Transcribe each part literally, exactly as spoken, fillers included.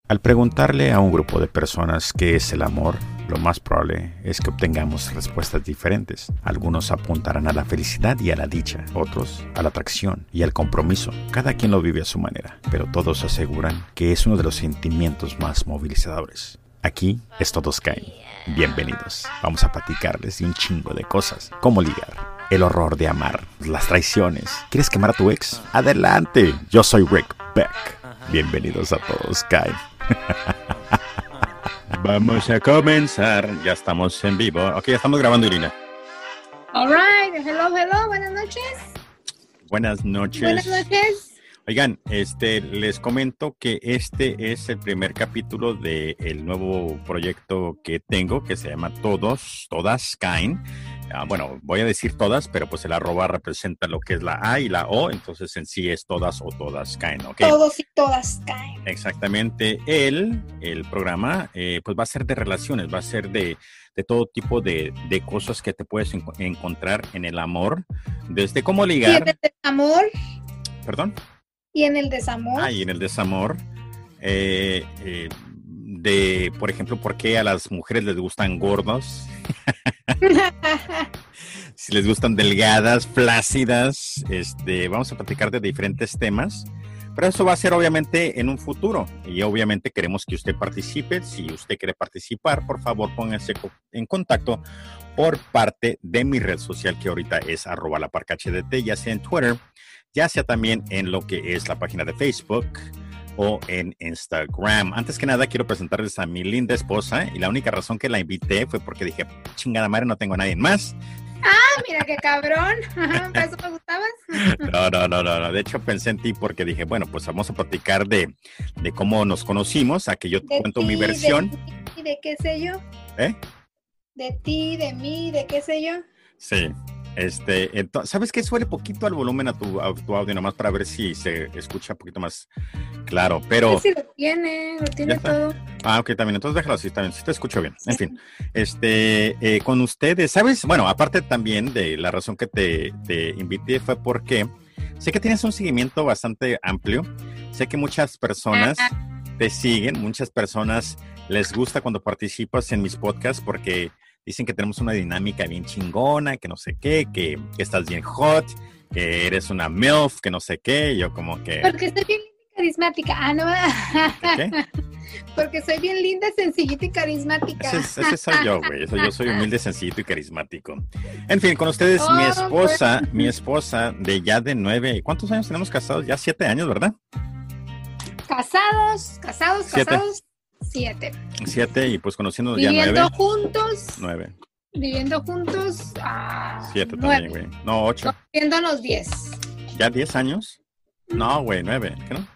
Al preguntarle a un grupo de personas qué es el amor, lo más probable es que obtengamos respuestas diferentes. Algunos apuntarán a la felicidad y a la dicha, otros a la atracción y al compromiso. Cada quien lo vive a su manera, pero todos aseguran que es uno de los sentimientos más movilizadores. Aquí es Todos Caen. Bienvenidos. Vamos a platicarles de un chingo de cosas. Cómo ligar, el horror de amar, las traiciones. ¿Quieres quemar a tu ex? ¡Adelante! Yo soy Rick Beck. Bienvenidos a Todos Caen. Vamos a comenzar. Ya estamos en vivo. Ok, ya estamos grabando, Irina. All right. Hello, hello. Buenas noches. Buenas noches. Buenas noches. Oigan, este, les comento que este es el primer capítulo del nuevo proyecto que tengo, que se llama Todos, Todas Caen. Uh, bueno, voy a decir todas, pero pues el arroba representa lo que es la A y la O, entonces en sí es todas o todas caen, ¿ok? Todos y todas caen. Exactamente. El, el programa, eh, pues va a ser de relaciones, va a ser de, de todo tipo de, de cosas que te puedes en, encontrar en el amor, desde cómo ligar. ¿Y en el desamor? ¿Perdón? ¿Y en el desamor? Ah, y en el desamor. Eh, eh, de, por ejemplo, ¿por qué a las mujeres les gustan gordos? Si les gustan delgadas, flácidas, este, vamos a platicar de diferentes temas, pero eso va a ser obviamente en un futuro y obviamente queremos que usted participe. Si usted quiere participar, por favor pónganse en contacto por parte de mi red social, que ahorita es arroba la parca H D T, ya sea en Twitter, ya sea también en lo que es la página de Facebook o en Instagram. Antes que nada, quiero presentarles a mi linda esposa, y la única razón que la invité fue porque dije, chingada madre, no tengo a nadie más. Ah, mira qué cabrón. ¿Para eso me gustabas? No, no, no, no, no. De hecho, pensé en ti porque dije, bueno, pues vamos a platicar de, de cómo nos conocimos, a que yo te De cuento ti, mi versión. De ti, de qué sé yo. ¿Eh? De ti, de mí, de qué sé yo. Sí. Este, entonces, ¿sabes qué? Suele poquito al volumen a tu, a tu audio, nomás para ver si se escucha un poquito más claro, pero... Sí, lo tiene, lo tiene todo. Ah, ok, también, entonces déjalo así, también, si te escucho bien. En fin, este, eh, con ustedes, ¿sabes? Bueno, aparte también de la razón que te, te invité fue porque sé que tienes un seguimiento bastante amplio, sé que muchas personas te siguen, muchas personas les gusta cuando participas en mis podcasts porque... Dicen que tenemos una dinámica bien chingona, que no sé qué, que, que estás bien hot, que eres una MILF, que no sé qué. Yo como que... Porque estoy bien linda y carismática. Ah, no. ¿Qué? Porque soy bien linda, sencillita y carismática. Ese, ese soy yo, güey. Eso, yo soy humilde, sencillito y carismático. En fin, con ustedes, oh, mi esposa, pues. mi esposa de ya de nueve... ¿Cuántos años tenemos casados? Ya siete años, ¿verdad? Casados, casados, Siete. casados. Siete. Siete, y pues conociéndonos ya nueve. Viviendo juntos. Nueve. Viviendo juntos. Ah, Siete nueve. también, güey. No, ocho. Viviéndonos diez. ¿Ya diez años? No, güey, nueve. ¿Qué no?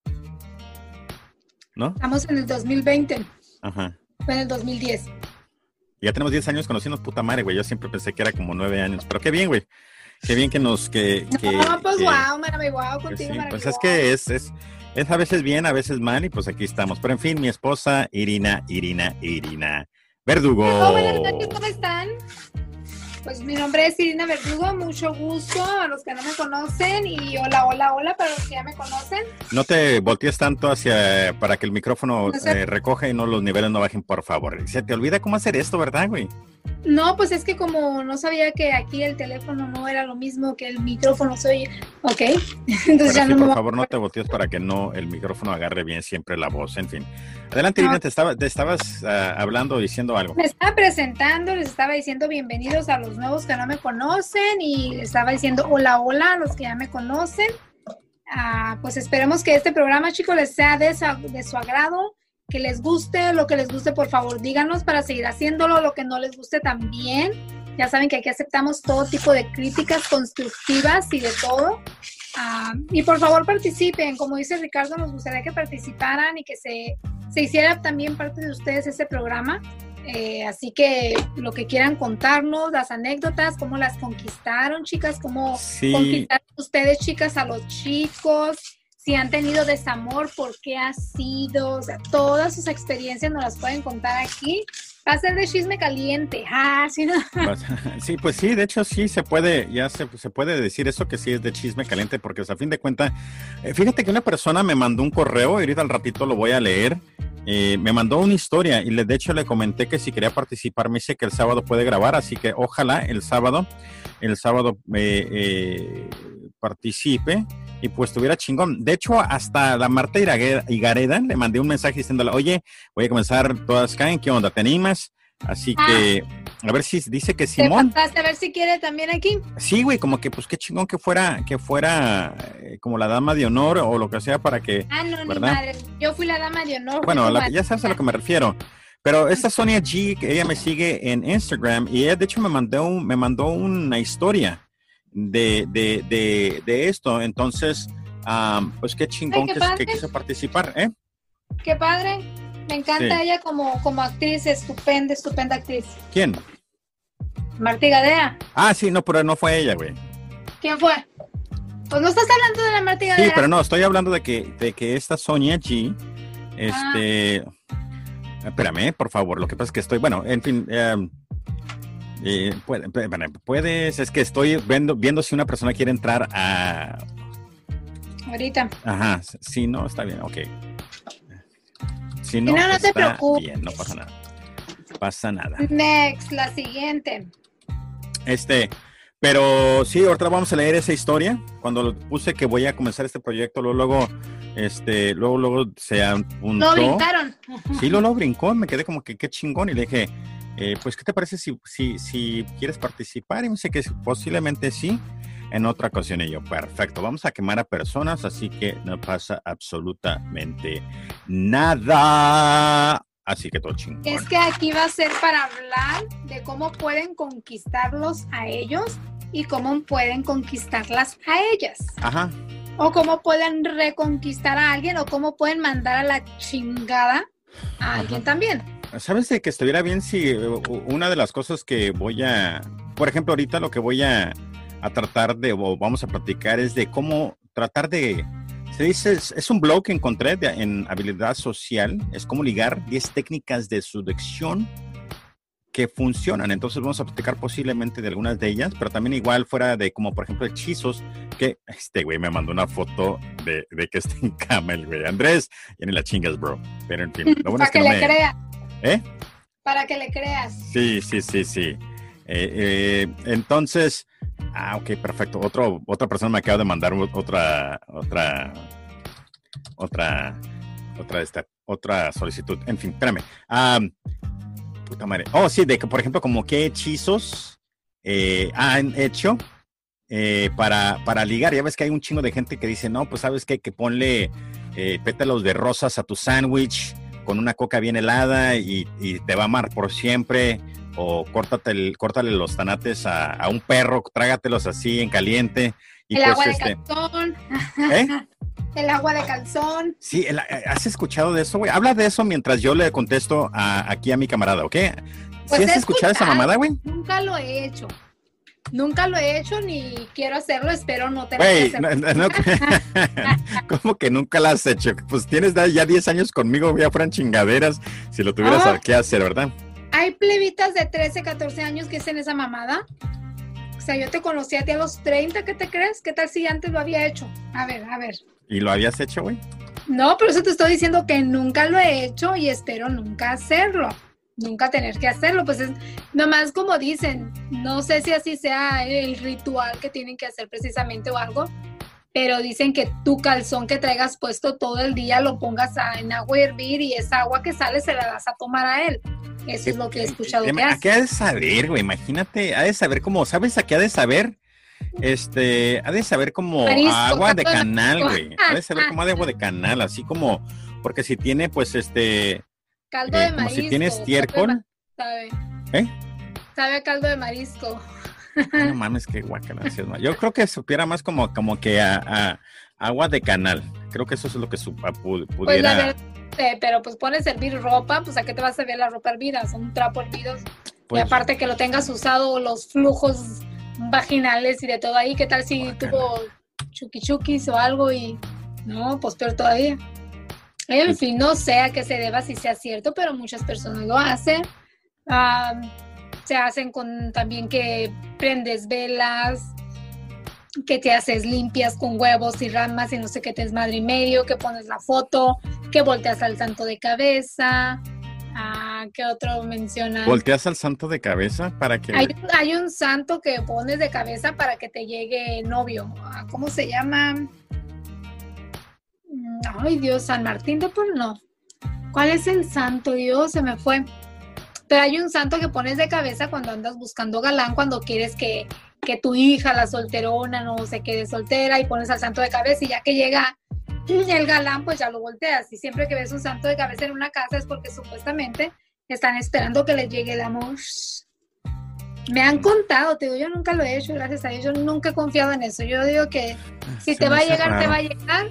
¿No? Estamos en el dos mil veinte. Ajá. Fue en el dos mil diez. Ya tenemos diez años conociéndonos, puta madre, güey. Yo siempre pensé que era como nueve años. Pero qué bien, güey. Qué bien que nos... Que, que, no, pues que, wow, maravilla, wow, contigo, sí, maravilla. pues es que es, es, es a veces bien, a veces mal, y pues aquí estamos. Pero en fin, mi esposa, Irina, Irina, Irina Verdugo. Oh, buenas noches, ¿cómo están? Pues mi nombre es Irina Verdugo, mucho gusto a los que no me conocen y hola, hola, hola para los que ya me conocen. No te voltees tanto hacia, para que el micrófono no sé. eh, recoja y no los niveles no bajen, por favor. Se te olvida cómo hacer esto, ¿verdad, güey? No, pues es que como no sabía que aquí el teléfono no era lo mismo que el micrófono, soy, ok, entonces Pero ya sí, no por me... favor, no te voltees para que no el micrófono agarre bien siempre la voz, en fin. Adelante, Irina, no. te, estaba, te estabas uh, hablando, diciendo algo. Me estaba presentando, les estaba diciendo bienvenidos a los nuevos que no me conocen y les estaba diciendo hola, hola a los que ya me conocen. Uh, pues esperemos que este programa, chicos, les sea de su, de su agrado, que les guste, lo que les guste, por favor, díganos para seguir haciéndolo, lo que no les guste también. Ya saben que aquí aceptamos todo tipo de críticas constructivas y de todo. Uh, y por favor participen, como dice Ricardo, nos gustaría que participaran y que se, se hiciera también parte de ustedes ese programa. Eh, así que lo que quieran contarnos, las anécdotas, cómo las conquistaron, chicas, cómo sí. conquistaron ustedes, chicas, a los chicos, si han tenido desamor, por qué ha sido, o sea, todas sus experiencias nos las pueden contar aquí. Va a ser de chisme caliente. Ah, sí, ¿no? Sí, pues sí, de hecho sí se puede, ya se, se puede decir eso, que sí es de chisme caliente, porque o sea, a fin de cuentas, eh, fíjate que una persona me mandó un correo, y ahorita al ratito lo voy a leer, eh, me mandó una historia y le, de hecho le comenté que si quería participar, me dice que el sábado puede grabar, así que ojalá el sábado, el sábado eh, eh, participe y pues tuviera chingón. De hecho, hasta la Marta Higareda le mandé un mensaje diciéndole, oye, voy a comenzar todas caen, ¿qué onda? ¿Te animas? Así ah, que, a ver si dice que Simón. ¿Te pasaste a ver si quiere también aquí? Sí, güey, como que pues qué chingón que fuera, que fuera eh, como la dama de honor o lo que sea para que. Ah, no, ¿verdad? Ni madre. Yo fui la dama de honor. Bueno, la, ya sabes a lo que me refiero. Pero esta Sonia G, que ella me sigue en Instagram y ella de hecho me mandó, un, me mandó una historia de, de, de, de esto. Entonces, um, pues qué chingón. Ay, qué que, que quiso participar, ¿eh? Qué padre. Me encanta sí. Ella como, como actriz, estupenda, estupenda actriz. ¿Quién? Marta Higareda. Ah, sí, no, pero no fue ella, güey. ¿Quién fue? Pues no estás hablando de la Marta Higareda. Sí, pero no, estoy hablando de que, de que esta Sonia G, este... Ah. Espérame, por favor, lo que pasa es que estoy, bueno, en fin... Eh, eh, puede, puedes, es que estoy viendo, viendo si una persona quiere entrar a... Ahorita. Ajá, sí, no, está bien, ok. Si no, no, no te preocupes. Bien, no pasa nada. Pasa nada. Next, la siguiente. Este, pero sí, ahorita vamos a leer esa historia. Cuando puse que voy a comenzar este proyecto, luego, luego, este, luego, luego se apuntó. Lo brincaron. Sí, lo, lo brincó, me quedé como que qué chingón y le dije, eh, pues, ¿qué te parece si, si, si quieres participar? Y me dice que posiblemente sí. En otra ocasión y yo, perfecto, vamos a quemar a personas, así que no pasa absolutamente nada. Así que todo chingón. Es que aquí va a ser para hablar de cómo pueden conquistarlos a ellos y cómo pueden conquistarlas a ellas. Ajá. O cómo pueden reconquistar a alguien o cómo pueden mandar a la chingada a Ajá. alguien también. ¿Sabes de que estuviera bien si una de las cosas que voy a, por ejemplo, ahorita lo que voy a a tratar de, o vamos a platicar es de cómo tratar de, se dice, es, es un blog que encontré de, en habilidad social, es cómo ligar diez técnicas de seducción que funcionan. Entonces vamos a platicar posiblemente de algunas de ellas, pero también igual fuera de como por ejemplo hechizos, que este güey me mandó una foto de, de que está en cama el güey. Andrés, ya ni la chingas, bro. Pero en fin, lo bueno para es que, que no le me... creas. ¿Eh? Para que le creas. Sí, sí, sí, sí. Eh, eh, entonces, ah, ok, perfecto. Otro, otra persona me acaba de mandar otra, otra, otra, otra, esta, otra solicitud. En fin, espérame. Um, puta madre. Oh, sí, de que, por ejemplo, como qué hechizos eh, han hecho eh, para, para ligar. Ya ves que hay un chingo de gente que dice, no, pues sabes qué, que ponle eh, pétalos de rosas a tu sándwich con una coca bien helada y, y te va a amar por siempre. O córtate el, córtale los tanates a, a un perro, trágatelos así en caliente. Y el pues, agua este, de calzón. ¿Eh? El agua de calzón. Sí, el, ¿has escuchado de eso, güey? Habla de eso mientras yo le contesto a, aquí a mi camarada, ¿ok? Pues ¿Sí has escuchado esa mamada, güey? Nunca lo he hecho. Nunca lo he hecho ni quiero hacerlo, espero no tener que hacerlo. No, no, ¿cómo que nunca lo has hecho? Pues tienes ya diez años conmigo, ya fueran chingaderas si lo tuvieras oh. que hacer, ¿verdad? Hay plebitas de trece, catorce años que hacen esa mamada. O sea, yo te conocí a ti a los treinta, ¿qué te crees? ¿Qué tal si antes lo había hecho? A ver, a ver. ¿Y lo habías hecho, güey? No, pero eso te estoy diciendo que nunca lo he hecho y espero nunca hacerlo. Nunca tener que hacerlo. Pues es nomás como dicen, no sé si así sea el ritual que tienen que hacer precisamente o algo, pero dicen que tu calzón que traigas puesto todo el día lo pongas a, en agua a hervir y esa agua que sale se la das a tomar a él. Eso es lo que he escuchado que hace. ¿A qué ha de saber, güey? Imagínate, ha de saber cómo, ¿sabes a qué ha de saber? Este, ha de saber como Marisco, agua de canal, güey. Ha de saber como de agua de canal, así como, porque si tiene, pues, este... Caldo eh, de como marisco. si tiene estiércol. Sabe, ¿Eh? Sabe a caldo de marisco. Ay, no mames, qué guacala. Yo creo que supiera más como, como que a, a agua de canal. Creo que eso es lo que su, a, pudiera... Pues la verdad, eh, pero pues pones a hervir ropa, pues ¿a qué te vas a ver la ropa hervida? Son un trapo hervido. Pues, y aparte que lo tengas usado, los flujos vaginales y de todo ahí, ¿qué tal si guacala. Tuvo chuquichuquis o algo y... No, pues peor todavía. En fin, no sé a qué se deba, si sea cierto, pero muchas personas lo hacen. Um, se hacen con también que prendes velas, que te haces limpias con huevos y ramas y no sé qué, te es madre y medio, que pones la foto, que volteas al santo de cabeza. Ah, ¿qué otro menciona? ¿Volteas al santo de cabeza para que...? Hay, hay un santo que pones de cabeza para que te llegue el novio. ¿Cómo se llama? Ay, Dios, San Martín de Porres, no. ¿Cuál es el santo? Dios, se me fue. Pero hay un santo que pones de cabeza cuando andas buscando galán, cuando quieres que, que tu hija, la solterona, no se quede soltera, y pones al santo de cabeza, y ya que llega el galán, pues ya lo volteas. Y siempre que ves un santo de cabeza en una casa es porque supuestamente están esperando que les llegue el amor. Me han contado, te digo, yo nunca lo he hecho, gracias a Dios, yo nunca he confiado en eso. Yo digo que si te va a llegar, te va a llegar.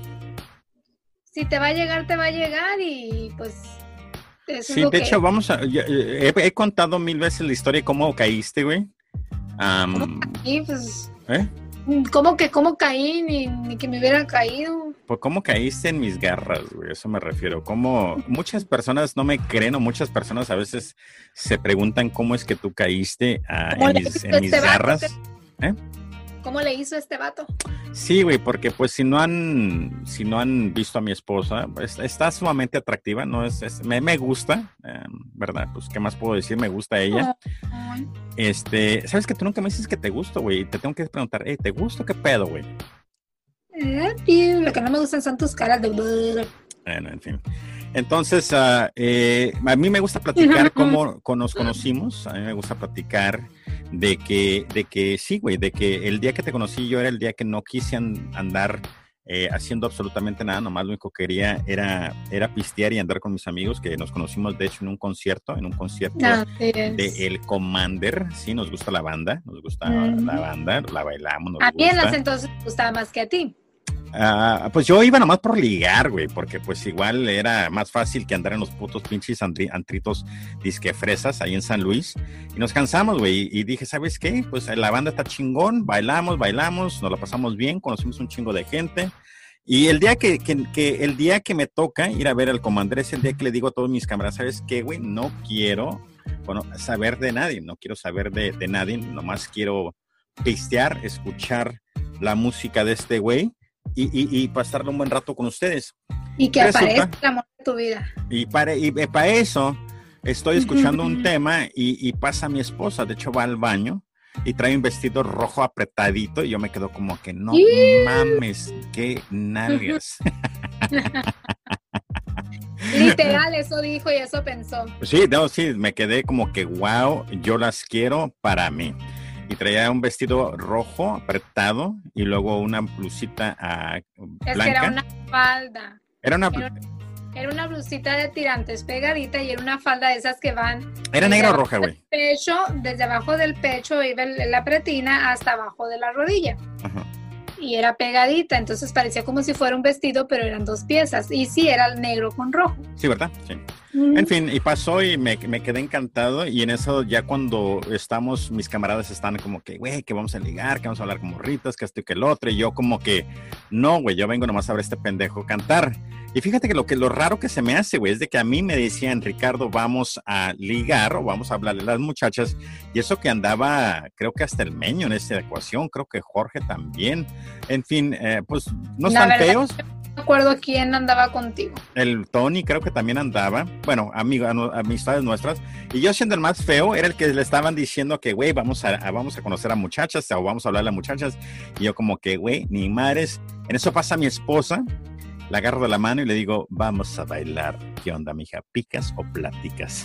Si te va a llegar, te va a llegar, y pues... Eso sí, es lo de que... hecho, vamos a... Yo, he, he contado mil veces la historia de cómo caíste, güey. Um, ¿Cómo caí? Pues... ¿Eh? ¿Cómo que cómo caí? Ni, ni que me hubiera caído. Pues cómo caíste en mis garras, güey, eso me refiero. Como muchas personas no me creen, o muchas personas a veces se preguntan cómo es que tú caíste uh, en mis, en mis este garras. Vato, ¿eh? ¿Cómo le hizo este vato? Sí, güey, porque pues si no han si no han visto a mi esposa, pues, está sumamente atractiva, no es, es me, me gusta, eh, ¿verdad? Pues qué más puedo decir, me gusta ella. Oh. Este, ¿sabes que tú nunca me dices que te gusto, güey? Te tengo que preguntar, hey, ¿te gusto? ¿Qué pedo, güey? Eh, lo que no me gustan son tus caras de... Bueno, en fin. Entonces, uh, eh, a mí me gusta platicar cómo, cómo nos conocimos, a mí me gusta platicar de que, de que sí, güey, de que el día que te conocí yo era el día que no quise andar eh, haciendo absolutamente nada, nomás lo único que quería era, era pistear y andar con mis amigos, que nos conocimos de hecho en un concierto, en un concierto no, de El Commander, sí, nos gusta la banda, nos gusta mm. la banda, la bailamos, nos a mí gusta. En las entonces me gustaba más que a ti. Uh, pues yo iba nomás por ligar, güey, porque pues igual era más fácil que andar en los putos pinches antritos disque fresas ahí en San Luis, y nos cansamos, güey, y, y dije, ¿sabes qué? Pues la banda está chingón, bailamos, bailamos, nos la pasamos bien, conocimos un chingo de gente, y el día que, que, que el día que me toca ir a ver al Commander es el día que le digo a todos mis camaradas, ¿sabes qué, güey? No quiero, bueno, saber de nadie, no quiero saber de, de nadie, nomás quiero pistear, escuchar la música de este güey, Y, y, y pasarle un buen rato con ustedes. Y que aparezca el amor de tu vida. Y para, y para eso estoy escuchando un tema y, y pasa mi esposa, de hecho va al baño y trae un vestido rojo apretadito y yo me quedo como que no ¿Y? mames, qué nalgas. Literal, eso dijo y eso pensó. Sí, no, sí, me quedé como que wow, yo las quiero para mí. Y traía un vestido rojo apretado y luego una blusita uh, blanca. Es que era una falda. Era una... Era, era una blusita de tirantes pegadita y era una falda de esas que van... ¿Era negra o roja, güey? Pecho, desde abajo del pecho iba la pretina hasta abajo de la rodilla. Ajá. Y era pegadita, entonces parecía como si fuera un vestido, pero eran dos piezas. Y sí, era negro con rojo. Sí, ¿verdad? Sí. Mm. En fin, y pasó y me, me quedé encantado. Y en eso ya cuando estamos, mis camaradas están como que, güey, que vamos a ligar, que vamos a hablar con morritas, que esto y que el otro. Y yo como que, no, güey, yo vengo nomás a ver a este pendejo cantar. Y fíjate que lo, que lo raro que se me hace, güey, es de que a mí me decían, Ricardo, vamos a ligar o vamos a hablarle a las muchachas. Y eso que andaba, creo que hasta el Meño en esta ecuación, creo que Jorge también. En fin, eh, pues no están verdad, feos. No me acuerdo quién andaba contigo. El Tony creo que también andaba, bueno, amigo, amistades nuestras. Y yo siendo el más feo, era el que le estaban diciendo que, güey, vamos a, a, vamos a conocer a muchachas o vamos a hablar a muchachas. Y yo como que, güey, ni madres. En eso pasa mi esposa, la agarro de la mano y le digo, vamos a bailar. ¿Qué onda, mija? ¿Picas o platicas?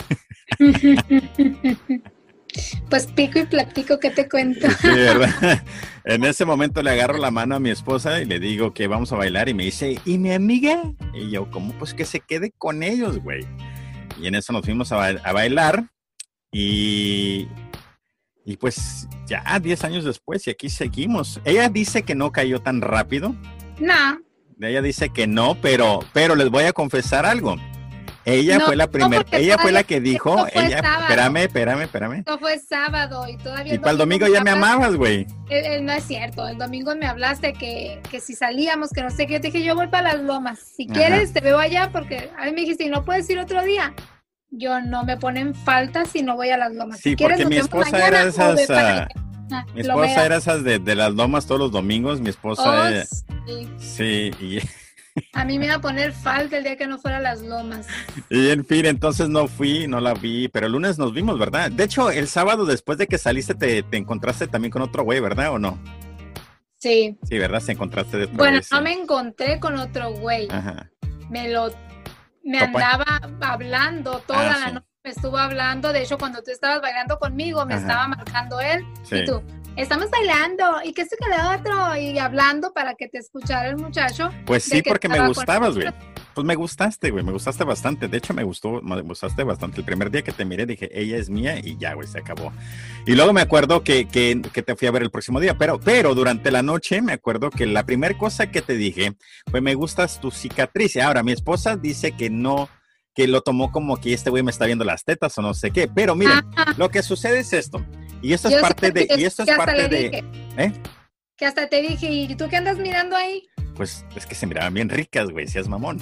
Pues pico y platico, ¿qué te cuento? Sí, ¿verdad? En ese momento le agarro la mano a mi esposa y le digo que vamos a bailar y me dice, ¿y mi amiga? Y yo, ¿cómo? Pues que se quede con ellos, güey. Y en eso nos fuimos a, ba- a bailar y, y pues ya diez años después y aquí seguimos. Ella dice que no cayó tan rápido. No. Ella dice que no, pero, pero les voy a confesar algo. Ella no, fue la primera, no ella fue la que dijo, ella, sábado. espérame, espérame, espérame. Esto fue sábado y todavía... Y para el domingo ya me amabas, güey. No es cierto, el domingo me hablaste que, que si salíamos, que no sé qué, yo te dije, yo voy para las Lomas, si Ajá. quieres te veo allá, porque a mí me dijiste, ¿y no puedes ir otro día? Yo no me ponen falta si no voy a las Lomas. Sí, si porque quieres, mi esposa era de esas, uh, Ah, Mi esposa era esas de, de las lomas todos los domingos. Mi esposa oh, era, sí. sí, y, A mí me iba a poner falta el día que no fuera a las lomas. y en fin, entonces no fui, no la vi, pero el lunes nos vimos, ¿verdad? De hecho, el sábado después de que saliste te, te encontraste también con otro güey, ¿verdad? ¿O no? Sí. Sí, ¿verdad? Se encontraste de otro Bueno, güey, sí. no me encontré con otro güey. Ajá. Me lo, me Topa. andaba hablando toda Ah, la sí. noche. Me estuvo hablando. De hecho, cuando tú estabas bailando conmigo, me Ajá. estaba marcando él. Sí. Y tú, estamos bailando. ¿Y qué es que lo otro? Y hablando para que te escuchara el muchacho. Pues sí, de que porque me estaba con gustabas, güey. nosotros. Pues me gustaste, güey, me gustaste bastante. De hecho, me gustó, me gustaste bastante. El primer día que te miré dije, ella es mía y ya, güey, se acabó. Y luego me acuerdo que, que, que te fui a ver el próximo día, pero, pero durante la noche me acuerdo que la primera cosa que te dije fue, me gustas tu cicatriz. Y ahora, mi esposa dice que no, que lo tomó como que este güey me está viendo las tetas o no sé qué. Pero miren, Ajá. lo que sucede es esto. Y esto es Yo parte sé de, que- y esto es que hasta parte le de, dije, ¿eh? que hasta te dije, ¿y tú qué andas mirando ahí? Pues es que se miraban bien ricas, güey, seas mamón.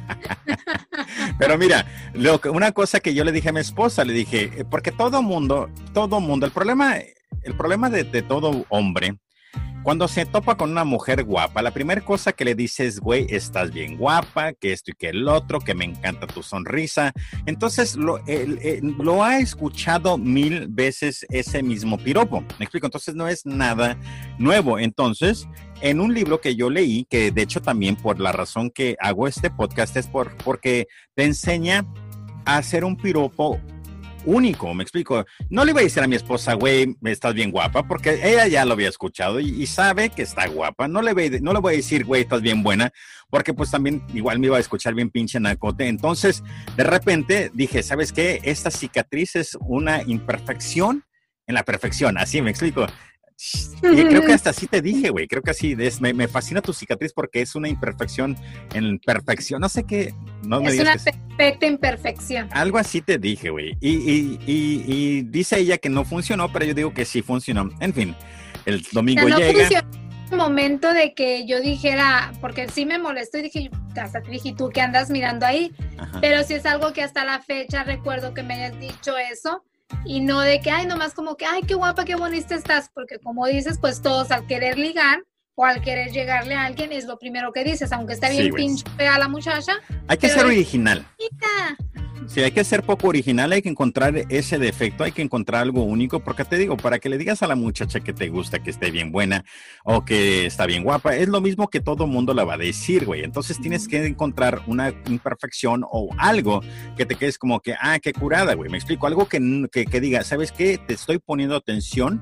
Pero mira, lo que, una cosa que yo le dije a mi esposa, le dije, eh, porque todo mundo, todo mundo, el problema, el problema de, de todo hombre, cuando se topa con una mujer guapa, la primera cosa que le dices, güey, estás bien guapa, que esto y que el otro, que me encanta tu sonrisa. Entonces, lo, el, el, lo ha escuchado mil veces ese mismo piropo. ¿Me explico? Entonces, no es nada nuevo. Entonces, en un libro que yo leí, que de hecho también por la razón que hago este podcast es por, porque te enseña a hacer un piropo único, me explico. No le iba a decir a mi esposa, güey, estás bien guapa, porque ella ya lo había escuchado y, y sabe que está guapa. No le, voy, no le voy a decir, güey, estás bien buena, porque pues también igual me iba a escuchar bien pinche nacote. Entonces, de repente dije, ¿sabes qué? Esta cicatriz es una imperfección en la perfección, así me explico. Y creo que hasta así te dije, güey, creo que así es, me, me fascina tu cicatriz porque es una imperfección en perfección, no sé qué, no me Es digas una que es- perfecta imperfección. algo así te dije, güey, y, y, y, y dice ella que no funcionó, pero yo digo que sí funcionó, en fin, el O domingo sea, no llega, funcionó en el momento de que yo dijera, porque sí me molestó y dije, hasta te dije, ¿tú qué andas mirando ahí? ajá, Pero sí es algo que hasta la fecha recuerdo que me hayas dicho eso. Y no de que, ay, nomás como que, ay, qué guapa, qué bonita estás, porque como dices, pues todos al querer ligar o al querer llegarle a alguien es lo primero que dices, aunque está Sí, bien güey. pinche fea la muchacha. hay que pero ser es- original. Mira, Sí, hay que ser poco original, hay que encontrar ese defecto, hay que encontrar algo único, porque te digo, para que le digas a la muchacha que te gusta, que esté bien buena o que está bien guapa, es lo mismo que todo mundo la va a decir, güey. Entonces tienes que encontrar una imperfección o algo que te quedes como que, ah, qué curada, güey. Me explico, algo que, que, que diga, ¿sabes qué? Te estoy poniendo atención.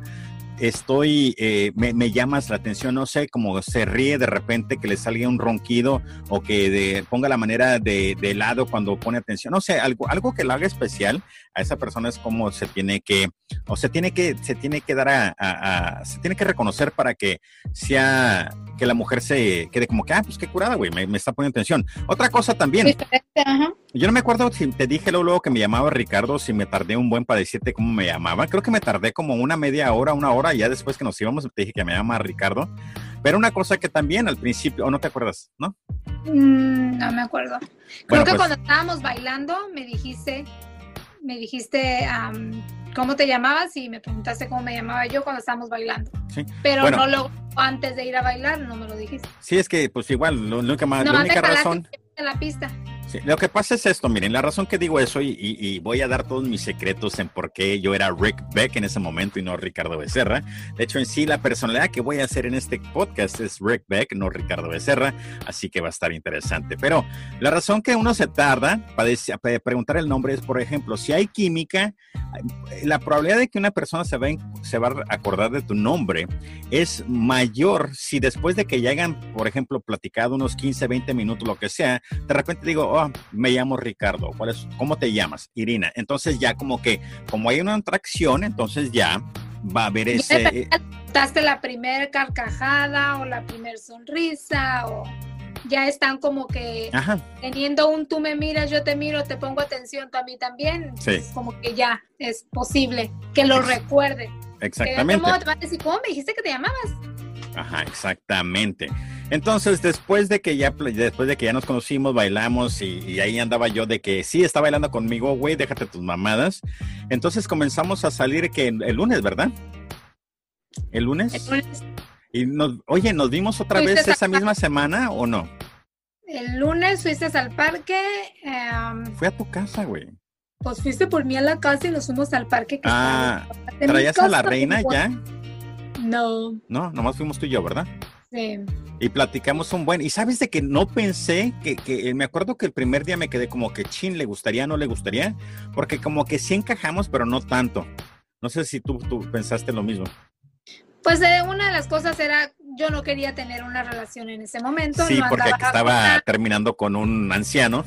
Estoy, eh, me, me llamas la atención, no sé, como se ríe de repente, que le salga un ronquido o que de, ponga la manera de, de lado cuando pone atención, no sé, algo, algo que lo haga especial a esa persona es como se tiene que, o se tiene que, se tiene que dar a, a, a se tiene que reconocer para que sea, que la mujer se quede como que, ah, pues qué curada, güey, me, me está poniendo atención. Otra cosa también, diferente, ajá. yo no me acuerdo si te dije luego, luego que me llamaba Ricardo, si me tardé un buen para decirte cómo me llamaba. Creo que me tardé como una media hora, una hora, y ya después que nos íbamos te dije que me llama Ricardo. Pero una cosa que también al principio, o no te acuerdas, ¿no? Mm, no me acuerdo. Creo Bueno, que pues- cuando estábamos bailando me dijiste, me dijiste um, cómo te llamabas y me preguntaste cómo me llamaba yo cuando estábamos bailando. Sí. Pero Bueno. no lo antes de ir a bailar, no me lo dijiste. Sí, es que pues igual, lo, lo que más, No, la me única jalaste razón... en la pista. Sí, lo que pasa es esto, miren, la razón que digo eso y, y, y voy a dar todos mis secretos en por qué yo era Rick Beck en ese momento y no Ricardo Becerra. De hecho, en sí, la personalidad que voy a hacer en este podcast es Rick Beck, no Ricardo Becerra, así que va a estar interesante. Pero la razón que uno se tarda para, decir, para preguntar el nombre es, por ejemplo, si hay química, la probabilidad de que una persona se va, a, se va a acordar de tu nombre es mayor si después de que ya hayan, por ejemplo, platicado unos quince, veinte minutos, lo que sea, de repente digo, oh, me llamo Ricardo, ¿cuál es, ¿cómo te llamas? Irina. Entonces ya como que, como hay una atracción, entonces ya va a haber ese... ¿Daste la primer carcajada o la primer sonrisa o ya están como que Ajá, teniendo un tú me miras, yo te miro, te pongo atención, tú a mí también? Sí. Es como que ya es posible que lo recuerde. exactamente. ¿Cómo te van a decir, cómo me dijiste que te llamabas? Ajá, exactamente. Entonces, después de que ya, después de que ya nos conocimos, bailamos y, y ahí andaba yo de que sí, está bailando conmigo, güey, déjate tus mamadas. Entonces comenzamos a salir que el lunes, ¿verdad? ¿El lunes? El lunes. Y nos, oye, ¿nos vimos otra vez esa misma semana o no? El lunes fuiste al parque. Um, Fui a tu casa, güey. Pues fuiste por mí a la casa y nos fuimos al parque. Que ah, ¿traías a la reina ya? No. No, nomás fuimos tú y yo, ¿verdad? Sí. Y platicamos un buen... Y sabes de que no pensé, que, que me acuerdo que el primer día me quedé como que chin, ¿le gustaría, no le gustaría? Porque como que sí encajamos, pero no tanto. No sé si tú, tú pensaste lo mismo. Pues eh, una de las cosas era, yo no quería tener una relación en ese momento. Sí, no porque estaba a... terminando con un anciano.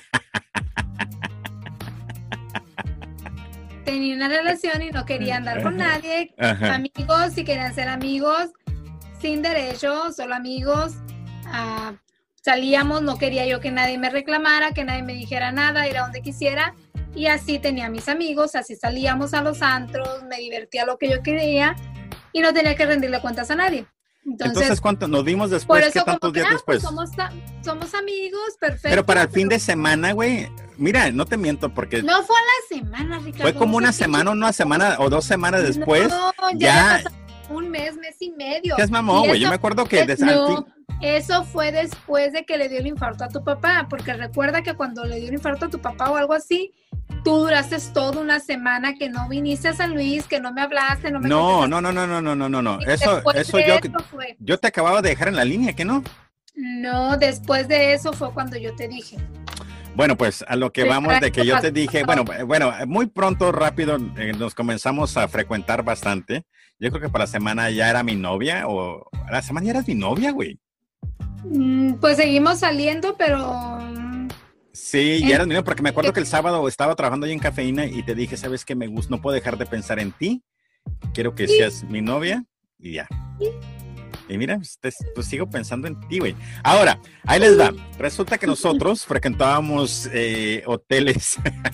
Tenía una relación y no quería andar con nadie. Ajá. Amigos, si querían ser amigos, sin derecho, solo amigos. Uh, salíamos, no quería yo que nadie me reclamara, que nadie me dijera nada, ir a donde quisiera. Y así tenía mis amigos, así salíamos a los antros, me divertía lo que yo quería. Y no tenía que rendirle cuentas a nadie. Entonces, Entonces ¿cuánto nos dimos después? Por eso, ¿qué tantos días que, después? Pues somos, somos amigos, perfecto. Pero para el fin de semana, güey, mira, no te miento porque... No fue a la semana, Ricardo. Fue como una semana, una semana o dos semanas después. No, ya, ya un mes, mes y medio. ¿Qué es mamón, güey? Yo me acuerdo que... Es, no, eso fue después de que le dio el infarto a tu papá, porque recuerda que cuando le dio el infarto a tu papá o algo así, tú duraste toda una semana que no viniste a San Luis, que no me hablaste, no me No, no, no, no, no, no, no, no, no. Eso, eso yo, eso fue. Yo te acababa de dejar en la línea, ¿qué no? No, después de eso fue cuando yo te dije. Bueno, pues a lo que vamos de que yo te dije, bueno, bueno, muy pronto, rápido, eh, nos comenzamos a frecuentar bastante. Yo creo que para la semana ya era mi novia, o a la semana ya eras mi novia, güey. Mm, pues seguimos saliendo, pero... Sí, ya eras mi novia, porque me acuerdo que el sábado estaba trabajando ahí en Cafeína y te dije, ¿sabes qué? Me gusta, no puedo dejar de pensar en ti. Quiero que sí. seas mi novia y ya. Sí. Y mira, pues, pues sigo pensando en ti, güey. Ahora, ahí les va. Resulta que nosotros frecuentábamos eh, hoteles.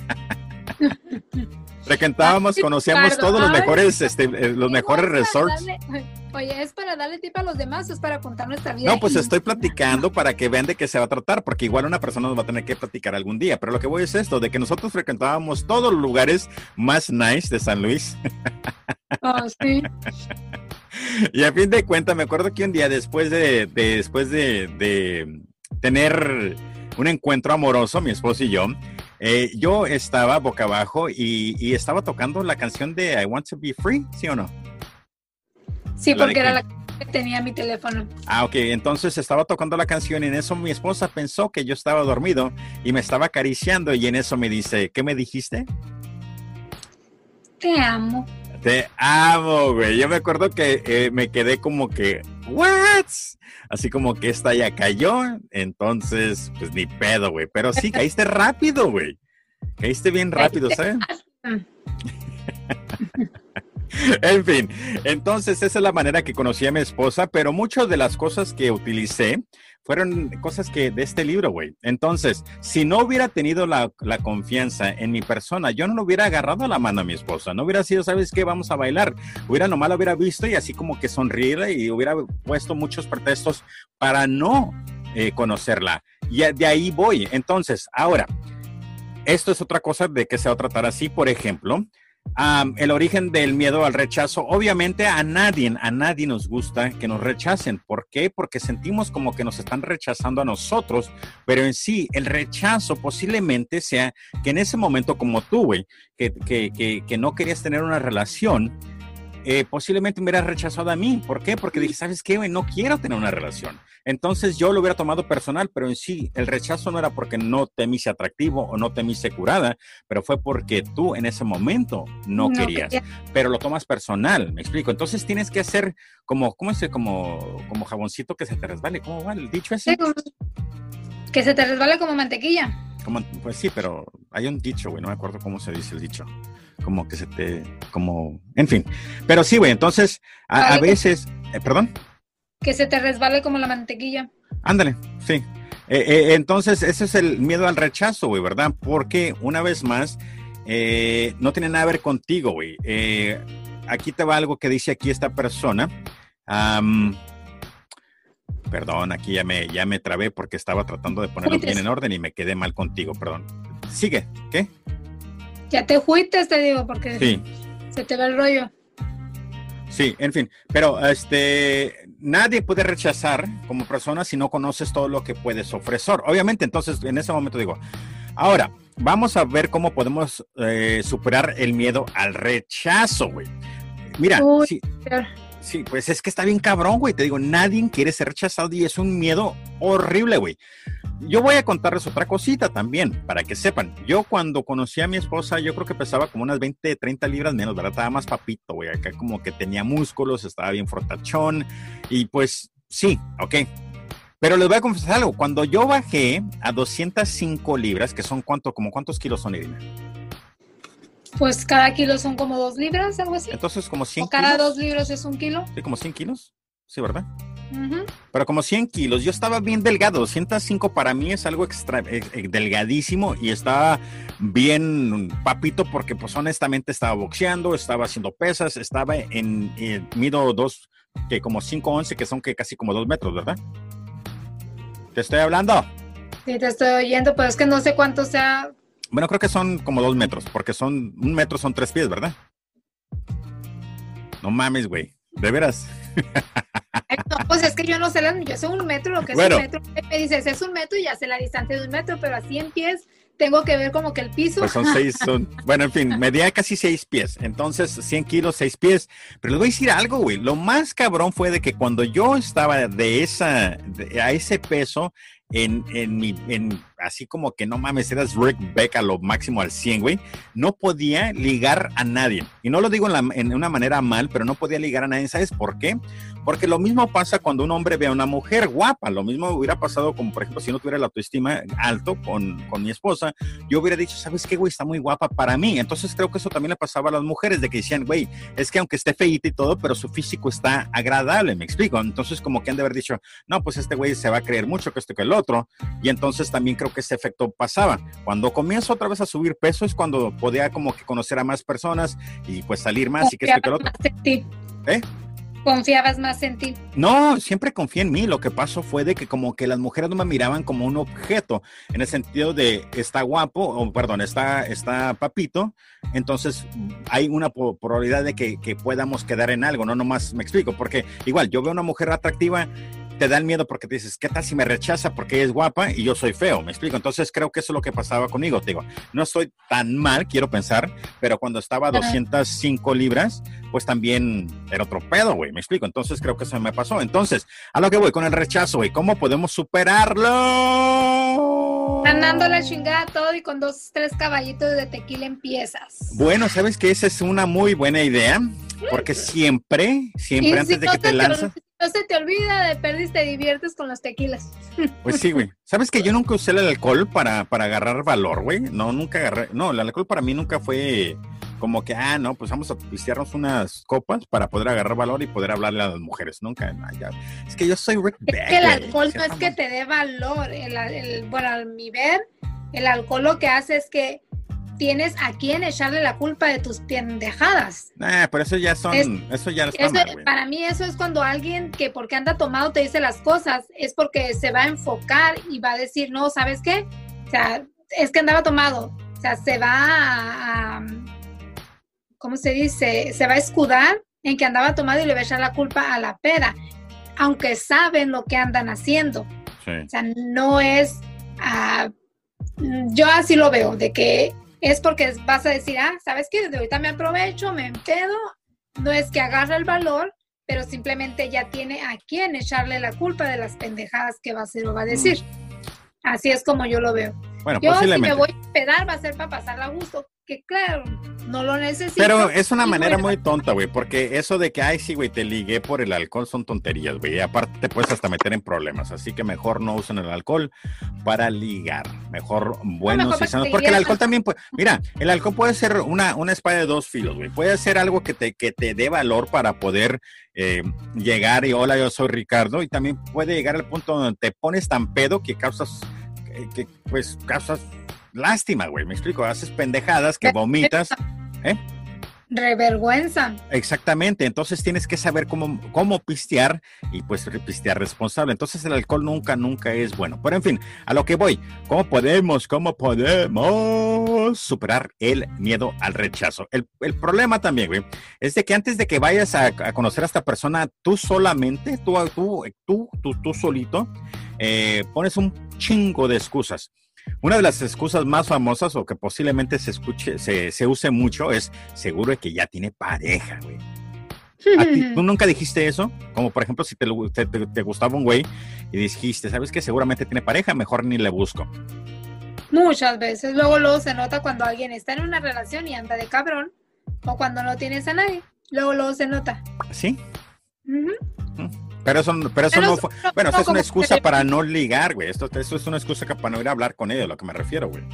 frecuentábamos, conocíamos todos los mejores, este, los mejores resorts. Darle, oye, ¿es para darle tip a los demás o es para contar nuestra vida? No, pues estoy platicando para que vean de qué se va a tratar, porque igual una persona nos va a tener que platicar algún día. Pero lo que voy es esto, de que nosotros frecuentábamos todos los lugares más nice de San Luis. Oh, sí. Y a fin de cuentas, me acuerdo que un día después de, de después de, de tener un encuentro amoroso, mi esposo y yo, eh, yo estaba boca abajo y, y estaba tocando la canción de I Want to Be Free, ¿sí o no? Sí, la porque era la que tenía mi teléfono. Ah, ok, entonces estaba tocando la canción y en eso mi esposa pensó que yo estaba dormido y me estaba acariciando y en eso me dice, ¿qué me dijiste? Te amo. Te amo, güey. Yo me acuerdo que eh, me quedé como que, ¿what? Así como que esta ya cayó. Entonces, pues ni pedo, güey. Pero sí, caíste rápido, güey. Caíste bien rápido, ¿sabes? En fin, entonces esa es la manera que conocí a mi esposa, pero muchas de las cosas que utilicé fueron cosas que de este libro, güey. Entonces, si no hubiera tenido la, la confianza en mi persona, yo no le hubiera agarrado la mano a mi esposa. No hubiera sido, ¿sabes qué? Vamos a bailar. Hubiera nomás la hubiera visto y así como que sonreír y hubiera puesto muchos pretextos para no eh, conocerla. Y de ahí voy. Entonces, ahora, esto es otra cosa de que se va a tratar así, por ejemplo. Um, el origen del miedo al rechazo. Obviamente a nadie, a nadie nos gusta que nos rechacen. ¿Por qué? Porque sentimos como que nos están rechazando a nosotros, pero en sí el rechazo posiblemente sea que en ese momento como tú, güey, que, que, que, que no querías tener una relación, eh, posiblemente me hubieras rechazado a mí. ¿Por qué? Porque dije, ¿sabes qué, güey? No quiero tener una relación. Entonces yo lo hubiera tomado personal, pero en sí el rechazo no era porque no te me hice atractivo o no te me hice curada, pero fue porque tú en ese momento no, no querías, quería. Pero lo tomas personal, me explico. Entonces tienes que hacer como, ¿cómo es? Como, como jaboncito que se te resbale. ¿Cómo va el dicho ese? Sí, como, que se te resbale como mantequilla. Como, pues sí, pero hay un dicho, güey, no me acuerdo cómo se dice el dicho. Como que se te, como, en fin. Pero sí, güey, entonces a, a veces, eh, perdón. Que se te resbale como la mantequilla. Ándale, sí. Eh, eh, entonces, ese es el miedo al rechazo, güey, ¿verdad? Porque, una vez más, eh, no tiene nada que ver contigo, güey. Eh, aquí te va algo que dice aquí esta persona. Um, perdón, aquí ya me, ya me trabé porque estaba tratando de ponerlo bien en orden y me quedé mal contigo, perdón. Sigue, ¿qué? Ya te fuiste, te digo, porque sí. Se te va el rollo. Sí, en fin, pero este, nadie puede rechazar como persona si no conoces todo lo que puedes ofrecer. Obviamente, entonces, en ese momento digo, ahora, vamos a ver cómo podemos eh, superar el miedo al rechazo, güey. Mira, Uy, sí, pero- sí, pues es que está bien cabrón, güey. Te digo, nadie quiere ser rechazado y es un miedo horrible, güey. Yo voy a contarles otra cosita también, para que sepan. Yo cuando conocí a mi esposa, yo creo que pesaba como unas veinte, treinta libras menos, ¿verdad? Estaba más papito, güey. Acá como que tenía músculos, estaba bien fortachón. Y pues, sí, ok. Pero les voy a confesar algo. Cuando yo bajé a doscientas cinco libras, que son cuánto, como cuántos kilos son, Irina. pues cada kilo son como dos libras, algo así. Entonces, como cien O cada kilos. dos libros es un kilo. Sí, como cien kilos. Sí, ¿verdad? Ujú. Pero como cien kilos, yo estaba bien delgado. doscientos cinco para mí es algo extra, eh, eh, delgadísimo y estaba bien papito porque pues honestamente estaba boxeando, estaba haciendo pesas, estaba en, eh, mido dos, que como cinco once, que son que casi como dos metros, ¿verdad? ¿Te estoy hablando? Sí, te estoy oyendo, pero es que no sé cuánto sea. Bueno, creo que son como dos metros, porque son, un metro son tres pies, ¿verdad? No mames, güey. ¿De veras? Ay, no, pues es que yo no sé las, yo sé un metro, lo que es Bueno. un metro. Me dices, es un metro y ya sé la distancia de un metro, pero así en pies tengo que ver como que el piso. Pues son seis, son, bueno, en fin, medía casi seis pies, entonces cien kilos, seis pies, pero les voy a decir algo, güey, lo más cabrón fue de que cuando yo estaba de esa, de, a ese peso, en, en mi, en, así como que no mames, eras Rick Beck a lo máximo al cien, güey, no podía ligar a nadie, y no lo digo en, la, en una manera mal, pero no podía ligar a nadie, ¿sabes por qué? Porque lo mismo pasa cuando un hombre ve a una mujer guapa, lo mismo hubiera pasado como, por ejemplo, si no tuviera la autoestima alto con, con mi esposa, yo hubiera dicho, ¿sabes qué, güey? Está muy guapa para mí. Entonces creo que eso también le pasaba a las mujeres, de que decían, güey, es que aunque esté feíta y todo, pero su físico está agradable, me explico. Entonces como que han de haber dicho, no, pues este güey se va a creer mucho que esto que el otro. Y entonces también creo que ese efecto pasaba. Cuando comienzo otra vez a subir peso es cuando podía como que conocer a más personas y pues salir más y que esto que el otro. Confiabas más en ti. ¿Eh? Confiabas más en ti. No, siempre confié en mí. Lo que pasó fue de que como que las mujeres no me miraban como un objeto, en el sentido de está guapo, o perdón, está, está papito, entonces hay una po- probabilidad de que, que podamos quedar en algo, no nomás me explico, porque igual yo veo una mujer atractiva, te da el miedo porque te dices, ¿qué tal si me rechaza porque es guapa y yo soy feo? Me explico. Entonces creo que eso es lo que pasaba conmigo. Te digo, no estoy tan mal, quiero pensar, pero cuando estaba a doscientas cinco libras, pues también era otro pedo, güey. Me explico. Entonces creo que eso me pasó. Entonces, a lo que voy con el rechazo, güey. ¿Cómo podemos superarlo? Ganando la chingada todo y con dos, tres caballitos de tequila empiezas. Bueno, ¿sabes qué? Esa es una muy buena idea, porque siempre, siempre Y antes si de no que te se lanzas... No se te olvida de perder, te diviertes con los tequilas. Pues sí, güey. ¿Sabes que yo nunca usé el alcohol para, para agarrar valor, güey? No, nunca agarré. No, el alcohol para mí nunca fue como que, ah, no, pues vamos a pistearnos unas copas para poder agarrar valor y poder hablarle a las mujeres. Nunca, no, ya. Es que yo soy Rick Beck. Es que el güey. alcohol O sea, no es que te dé valor. El, el, bueno, a mi ver, el alcohol lo que hace es que tienes a quien echarle la culpa de tus pendejadas. Nah, pero eso ya son, Es- eso ya está Eso, mal, güey. para mí eso es cuando alguien que porque anda tomado te dice las cosas, es porque se va a enfocar y va a decir, no, ¿sabes qué? O sea, es que andaba tomado. O sea, se va a, a ¿cómo se dice? Se va a escudar en que andaba tomado y le va a echar la culpa a la peda, aunque saben lo que andan haciendo. Sí. O sea, no es, ah, yo así lo veo, de que es porque vas a decir, ah, ¿sabes qué? De ahorita me aprovecho, me empedo. No es que agarra el valor, pero simplemente ya tiene a quién echarle la culpa de las pendejadas que va a hacer o va a decir. Así es como yo lo veo. Bueno, Yo si posiblemente. me voy a empedar va a ser para pasarla a gusto, que claro, no lo necesito. Pero es una Y manera bueno, muy tonta, güey, porque eso de que, ay, sí, güey, te ligué por el alcohol son tonterías, güey. Y aparte te puedes hasta meter en problemas. Así que mejor no usen el alcohol para ligar. Mejor buenos mejor y para sanos. que Porque el te alcohol diviertas. también puede, mira, el alcohol puede ser una, una espada de dos filos, güey. Puede ser algo que te, que te dé valor para poder eh, llegar y hola, yo soy Ricardo. Y también puede llegar al punto donde te pones tan pedo que causas, que, que, pues, causas lástima, güey. Me explico, haces pendejadas que vomitas. ¿Eh? Revergüenza. Exactamente, entonces tienes que saber cómo, cómo pistear y pues pistear responsable. Entonces el alcohol nunca, nunca es bueno. Pero en fin, a lo que voy, ¿cómo podemos, cómo podemos superar el miedo al rechazo? El, el problema también, güey, es de que antes de que vayas a, a conocer a esta persona, tú solamente, tú, tú, tú, tú, tú solito, eh, pones un chingo de excusas. Una de las excusas más famosas o que posiblemente se escuche, se, se use mucho es seguro de que ya tiene pareja, güey. ¿A ti, ¿Tú nunca dijiste eso? Como por ejemplo si te, te, te, te gustaba un güey y dijiste, ¿sabes qué? Seguramente tiene pareja, mejor ni le busco. Muchas veces. Luego, luego se nota cuando alguien está en una relación y anda de cabrón o cuando no tienes a nadie. Luego, luego se nota. ¿Sí? Uh-huh. Uh-huh. Pero eso, pero eso pero no fue. No, bueno, no, esto es una excusa que... para no ligar, güey. Esto, esto es una excusa para no ir a hablar con ella, a lo que me refiero, güey.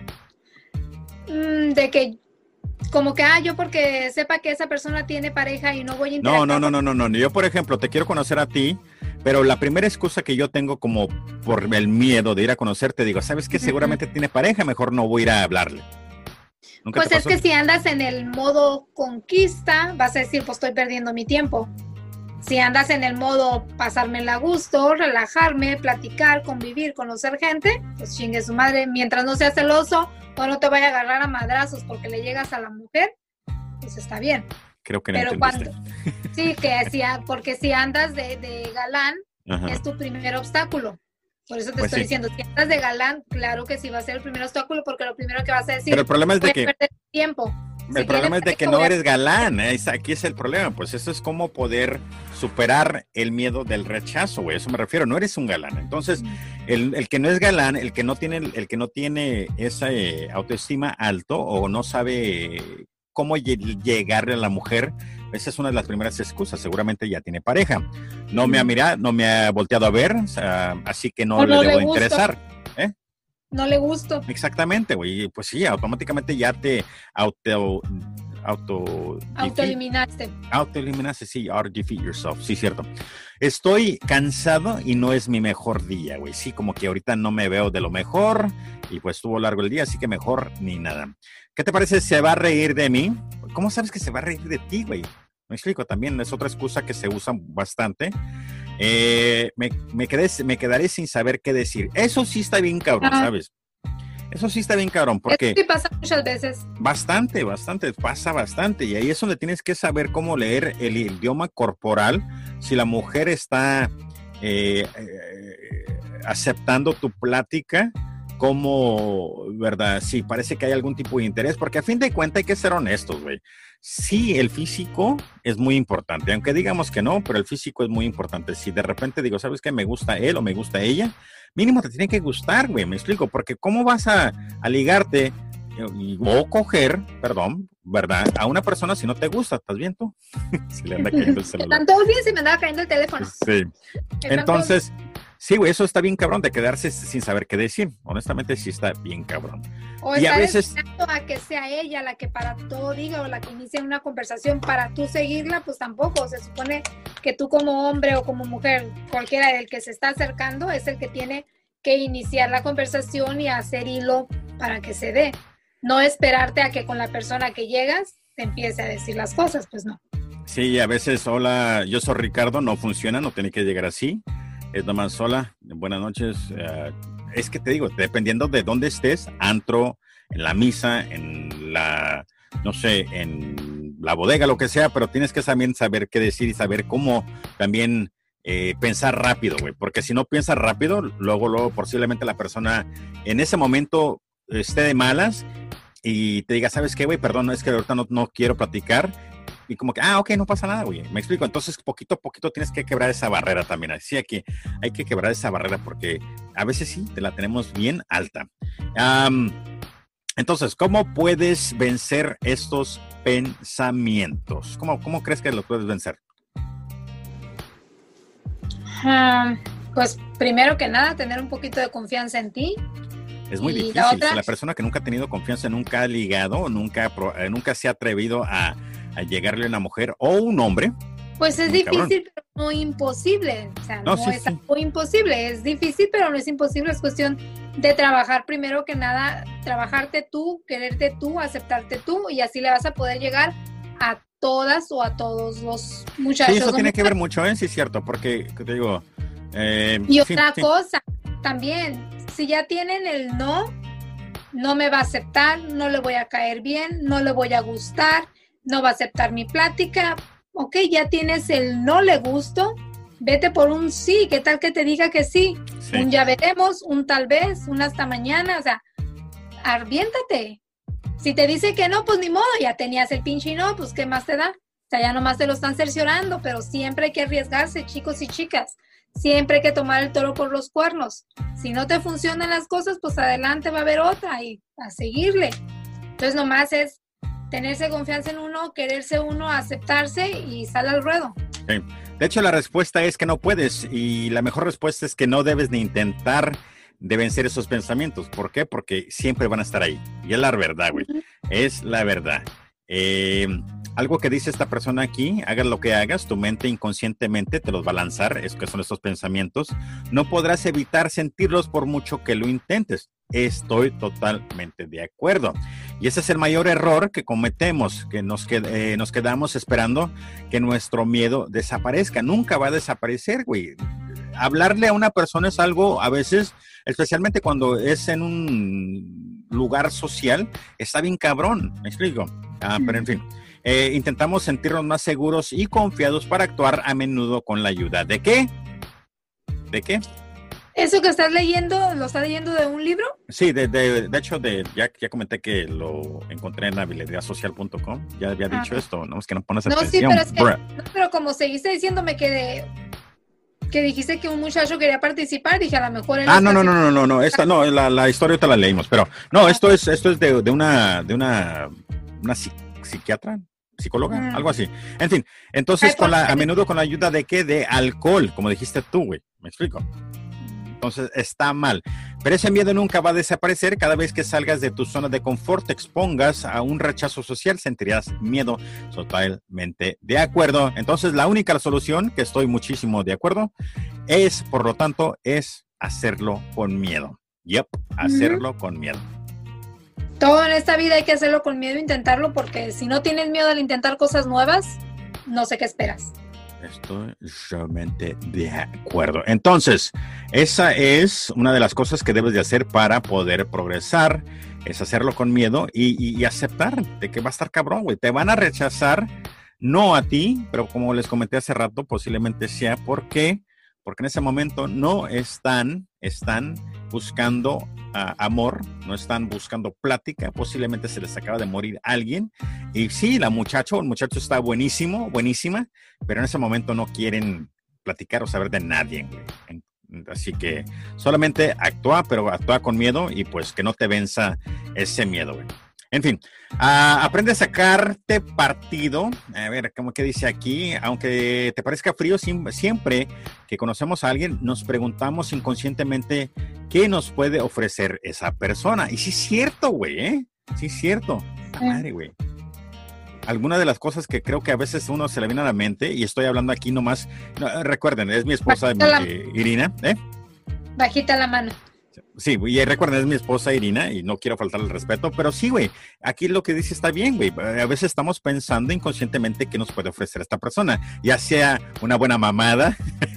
Mm, de que, como que, ah, yo porque sepa que esa persona tiene pareja y no voy a No, interactuar. no, no, no, no, no. Yo, por ejemplo, te quiero conocer a ti, pero la primera excusa que yo tengo como por el miedo de ir a conocerte, digo, ¿sabes qué? Seguramente uh-huh. tiene pareja, mejor no voy a ir a hablarle. Pues es que si andas en el modo conquista, vas a decir, pues estoy perdiendo mi tiempo. Si andas en el modo pasármela a gusto, relajarme, platicar, convivir, conocer gente, pues chingue su madre. Mientras no seas celoso o no te vaya a agarrar a madrazos porque le llegas a la mujer, pues está bien. Creo que no Pero entendiste. cuando, sí, que si, porque si andas de, de galán, ajá, es tu primer obstáculo. Por eso te pues estoy sí. diciendo, si andas de galán, claro que sí va a ser el primer obstáculo porque lo primero que vas a decir Pero el problema es de que perder tiempo. El si problema es de que no eres galán, ¿eh? Aquí es el problema, pues eso es como poder superar el miedo del rechazo, güey, eso me refiero, no eres un galán. Entonces, el, el que no es galán, el que no tiene, el que no tiene esa eh, autoestima alto o no sabe cómo llegarle a la mujer, esa es una de las primeras excusas, seguramente ya tiene pareja. No me ha mirado, no me ha volteado a ver, o sea, así que no, no le debo le interesar, ¿eh? No le gusto. Exactamente, güey. Pues sí, automáticamente ya te auto... auto autoeliminaste. Autoeliminaste, sí. Out-defeat yourself. Sí, cierto. Estoy cansado y no es mi mejor día, güey. Sí, como que ahorita no me veo de lo mejor y pues estuvo largo el día, así que mejor ni nada. ¿Qué te parece? ¿Se va a reír de mí? ¿Cómo sabes que se va a reír de ti, güey? Me explico, también es otra excusa que se usa bastante. Eh, me, me, quedé, me quedaré sin saber qué decir. Eso sí está bien cabrón, ah. ¿sabes? Eso sí está bien cabrón, porque... Eso sí pasa muchas veces. Bastante, bastante, pasa bastante. Y ahí es donde tienes que saber cómo leer el idioma corporal. Si la mujer está eh, eh, aceptando tu plática, como, ¿verdad? Sí, parece que hay algún tipo de interés, porque a fin de cuentas hay que ser honestos, güey. Sí, el físico es muy importante, aunque digamos que no, pero el físico es muy importante. Si de repente digo, ¿sabes qué? Me gusta él o me gusta ella, mínimo te tiene que gustar, güey, me explico, porque ¿cómo vas a, a ligarte o coger, perdón, ¿verdad? A una persona si no te gusta, ¿estás bien tú? Si le anda cayendo el celular. Están todos bien si me andaba cayendo el teléfono. Sí, entonces... Sí, güey, eso está bien cabrón de quedarse sin saber qué decir. Honestamente, sí está bien cabrón. O y a veces a que sea ella la que para todo diga o la que inicie una conversación para tú seguirla, pues tampoco. Se supone que tú como hombre o como mujer, cualquiera del que se está acercando, es el que tiene que iniciar la conversación y hacer hilo para que se dé. No esperarte a que con la persona que llegas te empiece a decir las cosas, pues no. Sí, a veces, hola, yo soy Ricardo, no funciona, no tiene que llegar así. Es nomás sola, buenas noches. Uh, es que te digo, dependiendo de dónde estés, antro, en la misa, en la, no sé, en la bodega, lo que sea, pero tienes que también saber qué decir y saber cómo también eh, pensar rápido, güey, porque si no piensas rápido, luego, luego posiblemente la persona en ese momento esté de malas y te diga, ¿sabes qué, güey? Perdón, es que ahorita no, no quiero platicar. Y como que, ah, ok, no pasa nada, güey. Me explico. Entonces, poquito a poquito tienes que quebrar esa barrera también. Así que hay que quebrar esa barrera porque a veces sí, te la tenemos bien alta. Um, entonces, ¿cómo puedes vencer estos pensamientos? ¿Cómo, cómo crees que lo puedes vencer? Um, pues, primero que nada, tener un poquito de confianza en ti. Es muy difícil. La, otra... si la persona que nunca ha tenido confianza, nunca ha ligado, nunca, nunca se ha atrevido a... a llegarle a una mujer o un hombre. Pues es difícil, cabrón. Pero no imposible. O sea, no, no sí, es sí. algo imposible. Es difícil, pero no es imposible. Es cuestión de trabajar primero que nada, trabajarte tú, quererte tú, aceptarte tú, y así le vas a poder llegar a todas o a todos los muchachos. Sí, eso tiene muchachos. que ver mucho, ¿eh? Sí, es cierto, porque te digo... Eh, y sí, otra sí. cosa, también, si ya tienen el no, no me va a aceptar, no le voy a caer bien, no le voy a gustar, no va a aceptar mi plática. Ok, ya tienes el no le gusto, vete por un sí. ¿Qué tal que te diga que sí? Sí. Un ya veremos, un tal vez, un hasta mañana. O sea, arviéntate. Si te dice que no, pues ni modo, ya tenías el pinche no, pues ¿qué más te da? O sea, ya nomás te lo están cerciorando, pero siempre hay que arriesgarse, chicos y chicas. Siempre hay que tomar el toro por los cuernos. Si no te funcionan las cosas, pues adelante va a haber otra y a seguirle. Entonces nomás es tenerse confianza en uno, quererse uno, aceptarse y sale al ruedo. Sí. De hecho, la respuesta es que no puedes, y la mejor respuesta es que no debes ni intentar de vencer esos pensamientos. ¿Por qué? Porque siempre van a estar ahí. Y es la verdad, güey. Uh-huh. Es la verdad. Eh, algo que dice esta persona aquí, hagas lo que hagas, tu mente inconscientemente te los va a lanzar, es que son estos pensamientos. No podrás evitar sentirlos por mucho que lo intentes. Estoy totalmente de acuerdo. Y ese es el mayor error que cometemos, que nos, qued- eh, nos quedamos esperando que nuestro miedo desaparezca. Nunca va a desaparecer, güey. Hablarle a una persona es algo, a veces, especialmente cuando es en un lugar social, está bien cabrón, ¿me explico? Ah, pero en fin, eh, intentamos sentirnos más seguros y confiados para actuar a menudo con la ayuda. ¿De qué? ¿De qué? ¿Eso que estás leyendo, lo estás leyendo de un libro? Sí, de, de, de hecho, de, ya, ya comenté que lo encontré en habilidad social punto com. Ya había dicho ah. esto, ¿no? Es que no pones no, atención. Sí, pero, es que, no, pero como seguiste diciéndome que de... que dijiste que un muchacho quería participar, dije a lo mejor él ah no no no no no no esta no la, la historia te la leímos, pero no, esto es esto es de, de una de una una psiquiatra, psicóloga, mm. algo así. En fin, entonces Ay, con la, a menudo con la ayuda de qué, de alcohol, como dijiste tú, güey, me explico. Entonces está mal, pero ese miedo nunca va a desaparecer. Cada vez que salgas de tu zona de confort, te expongas a un rechazo social, sentirás miedo. Totalmente de acuerdo. Entonces la única solución, que estoy muchísimo de acuerdo, es, por lo tanto, es hacerlo con miedo. Yep, hacerlo mm-hmm. con miedo. Todo en esta vida hay que hacerlo con miedo, intentarlo, porque si no tienes miedo al intentar cosas nuevas, no sé qué esperas. Estoy realmente de acuerdo. Entonces, esa es una de las cosas que debes de hacer para poder progresar, es hacerlo con miedo y, y, y aceptar de que va a estar cabrón, güey. Te van a rechazar, no a ti, pero como les comenté hace rato, posiblemente sea porque, porque en ese momento no están, están buscando uh, amor, no están buscando plática, posiblemente se les acaba de morir alguien. Y sí, la muchacho, el muchacho está buenísimo, buenísima, pero en ese momento no quieren platicar o saber de nadie, güey. Así que solamente actúa, pero actúa con miedo y pues que no te venza ese miedo, güey. En fin, uh, aprende a sacarte partido. A ver, ¿cómo que dice aquí? Aunque te parezca frío, siempre que conocemos a alguien, nos preguntamos inconscientemente qué nos puede ofrecer esa persona. Y sí es cierto, güey, ¿eh? Sí es cierto. La madre, güey. Alguna de las cosas que creo que a veces uno se le viene a la mente, y estoy hablando aquí nomás, no, recuerden, es mi esposa mi, la... Irina, ¿eh? Bajita la mano. Sí, y recuerden, es mi esposa Irina y no quiero faltarle el respeto, pero sí, güey, aquí lo que dice está bien, güey. A veces estamos pensando inconscientemente qué nos puede ofrecer esta persona, ya sea una buena mamada,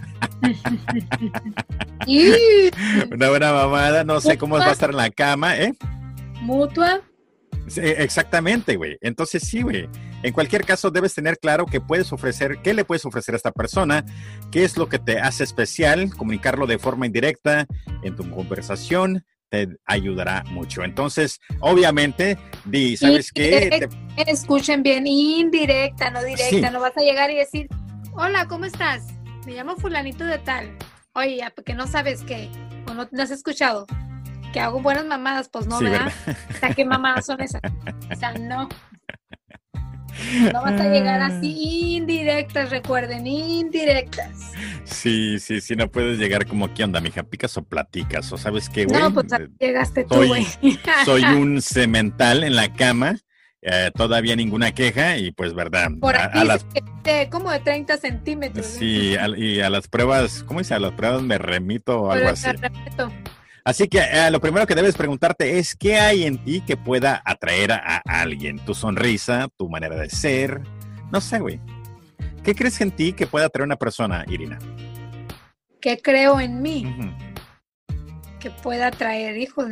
una buena mamada, no sé cómo va a estar en la cama, ¿eh? Mutua. Sí, exactamente, güey. Entonces sí, güey. En cualquier caso, debes tener claro qué puedes ofrecer, qué le puedes ofrecer a esta persona, qué es lo que te hace especial, comunicarlo de forma indirecta en tu conversación te ayudará mucho. Entonces, obviamente, di, ¿sabes qué? Te... Escuchen bien, indirecta, no directa. Sí. No vas a llegar y decir, hola, ¿cómo estás? Me llamo fulanito de tal. Oye, porque no sabes qué, o no, no has escuchado. Que hago buenas mamadas, pues no, sí, ¿verdad? ¿verdad? O sea, ¿qué mamadas son esas? O sea, no. No vas a llegar así indirectas, recuerden, indirectas. Sí, sí, sí, no puedes llegar como, ¿qué onda, mija? ¿Picas o platicas? ¿O sabes qué, güey? No, pues llegaste tú, soy, güey. Soy un cemental en la cama, eh, todavía ninguna queja y pues, ¿verdad? Por aquí a, a las... de, como de treinta centímetros. Sí, a, y a las pruebas, ¿cómo dice? A las pruebas me remito o algo así. Me remito. Así que eh, lo primero que debes preguntarte es ¿qué hay en ti que pueda atraer a, a alguien? Tu sonrisa, tu manera de ser, no sé, güey. ¿Qué crees en ti que pueda atraer a una persona, Irina? ¿Qué creo en mí? Uh-huh. Que pueda atraer, hijos.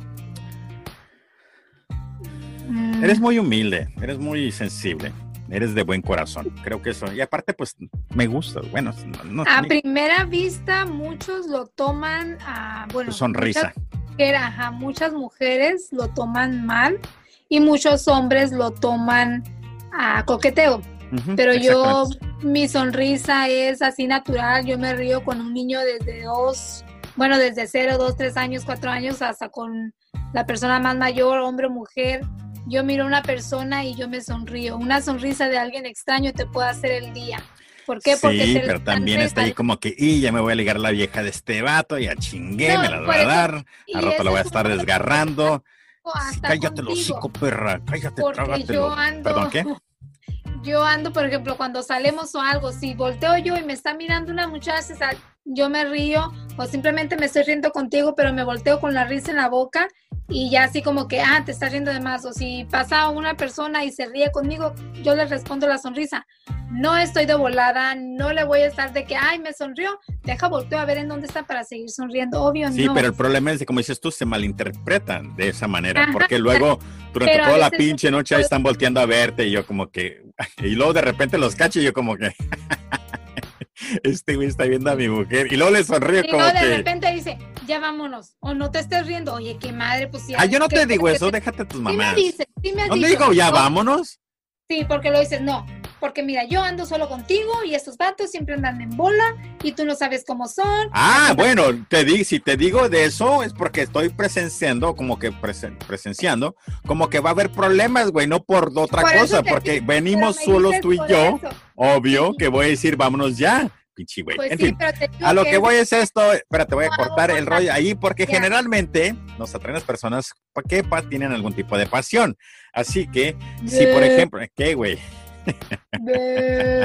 Mm. Eres muy humilde, eres muy sensible. Eres de buen corazón, creo que eso. Y aparte, pues, me gusta. Bueno, no, no, a ni... primera vista, muchos lo toman a, bueno, tu sonrisa. Muchas, ajá, muchas mujeres lo toman mal y muchos hombres lo toman a coqueteo. Uh-huh, pero yo, mi sonrisa es así natural. Yo me río con un niño desde dos, bueno, desde cero, dos, tres años, cuatro años, hasta con la persona más mayor, hombre o mujer. Yo miro a una persona y yo me sonrío. Una sonrisa de alguien extraño te puede hacer el día. ¿Por qué? Sí, porque te pero también está ahí como que, y ya me voy a ligar la vieja de este vato, ya chingué, no, me las va a dar, al rato la voy a estar desgarrando. Sí, cállate los hocico, perra, cállate, trágatelo. Ando, ¿Perdón, qué? Yo ando, por ejemplo, cuando salimos o algo, si volteo yo y me está mirando una muchacha, yo me río o simplemente me estoy riendo contigo, pero me volteo con la risa en la boca y ya así como que, ah, te estás riendo de más. O si pasa una persona y se ríe conmigo, yo le respondo la sonrisa. No estoy de volada, no le voy a estar de que, ay, me sonrió, deja volteo a ver en dónde está para seguir sonriendo. Obvio, sí, no. Pero el problema es que, como dices tú, se malinterpretan de esa manera, ajá, porque luego durante toda la pinche noche ahí están volteando a verte y yo como que, y luego de repente los cacho y yo como que... Este güey está viendo a mi mujer y luego le sonríe y como luego de que... repente dice, ya vámonos, o no te estés riendo. Oye, qué madre, pues sí. Ah, yo no te digo eso, te... déjate tus mamás. Sí me dices, sí me has ¿Dónde dicho, digo ya no, vámonos? Sí, porque lo dices, no, porque mira, yo ando solo contigo y estos vatos siempre andan en bola y tú no sabes cómo son. Ah, bueno, te di, si te digo de eso es porque estoy presenciando, como que presen, presenciando, como que va a haber problemas, güey, no por otra por cosa, porque digo, venimos solos tú y yo, eso. Obvio sí. Que voy a decir, vámonos ya. Pinche güey. Pues en sí, fin, a lo que, que voy es esto, espérate, voy a no, cortar no, el rollo ahí porque ya. Generalmente nos atraen las personas que tienen algún tipo de pasión. Así que, de... si por ejemplo, ¿qué güey? De...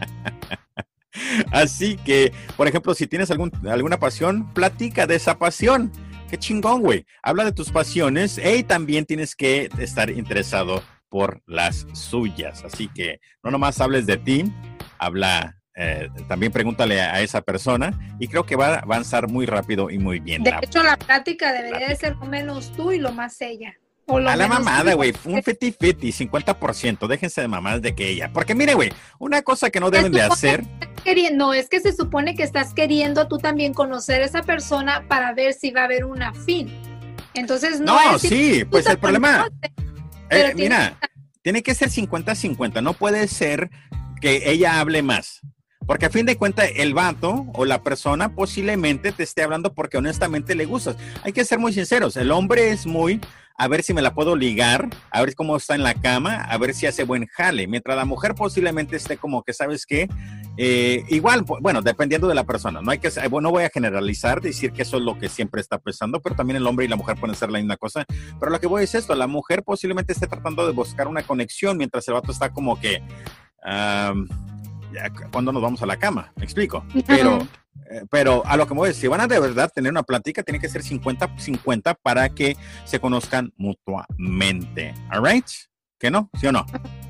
Así que, por ejemplo, si tienes algún, alguna pasión, platica de esa pasión. Qué chingón, güey. Habla de tus pasiones y también tienes que estar interesado por las suyas. Así que no nomás hables de ti, habla... Eh, también pregúntale a esa persona y creo que va a avanzar muy rápido y muy bien. De la hecho, la plática debería plática. de ser lo menos tú y lo más ella. O lo a la mamada, güey, tú. un fifty-fifty, cincuenta por ciento, déjense de mamadas de que ella. Porque mire, güey, una cosa que no deben de hacer... No, es que se supone que estás queriendo tú también conocer a esa persona para ver si va a haber una fin. Entonces, no... No, es sí, pues el problema... Eh, mira, que... tiene que ser cincuenta cincuenta, no puede ser que ella hable más. Porque a fin de cuentas el vato o la persona posiblemente te esté hablando porque honestamente le gustas. Hay que ser muy sinceros, el hombre es muy, a ver si me la puedo ligar, a ver cómo está en la cama, a ver si hace buen jale. Mientras la mujer posiblemente esté como que, ¿sabes qué? Eh, igual, bueno, dependiendo de la persona. No hay que, bueno, no voy a generalizar, decir que eso es lo que siempre está pensando, pero también el hombre y la mujer pueden ser la misma cosa. Pero lo que voy es esto, la mujer posiblemente esté tratando de buscar una conexión mientras el vato está como que... Um, cuando nos vamos a la cama, me explico, pero, uh-huh. eh, pero a lo que me voy a decir, si van a de verdad tener una plática, tiene que ser cincuenta cincuenta para que se conozcan mutuamente, alright, ¿que no? ¿Sí o no?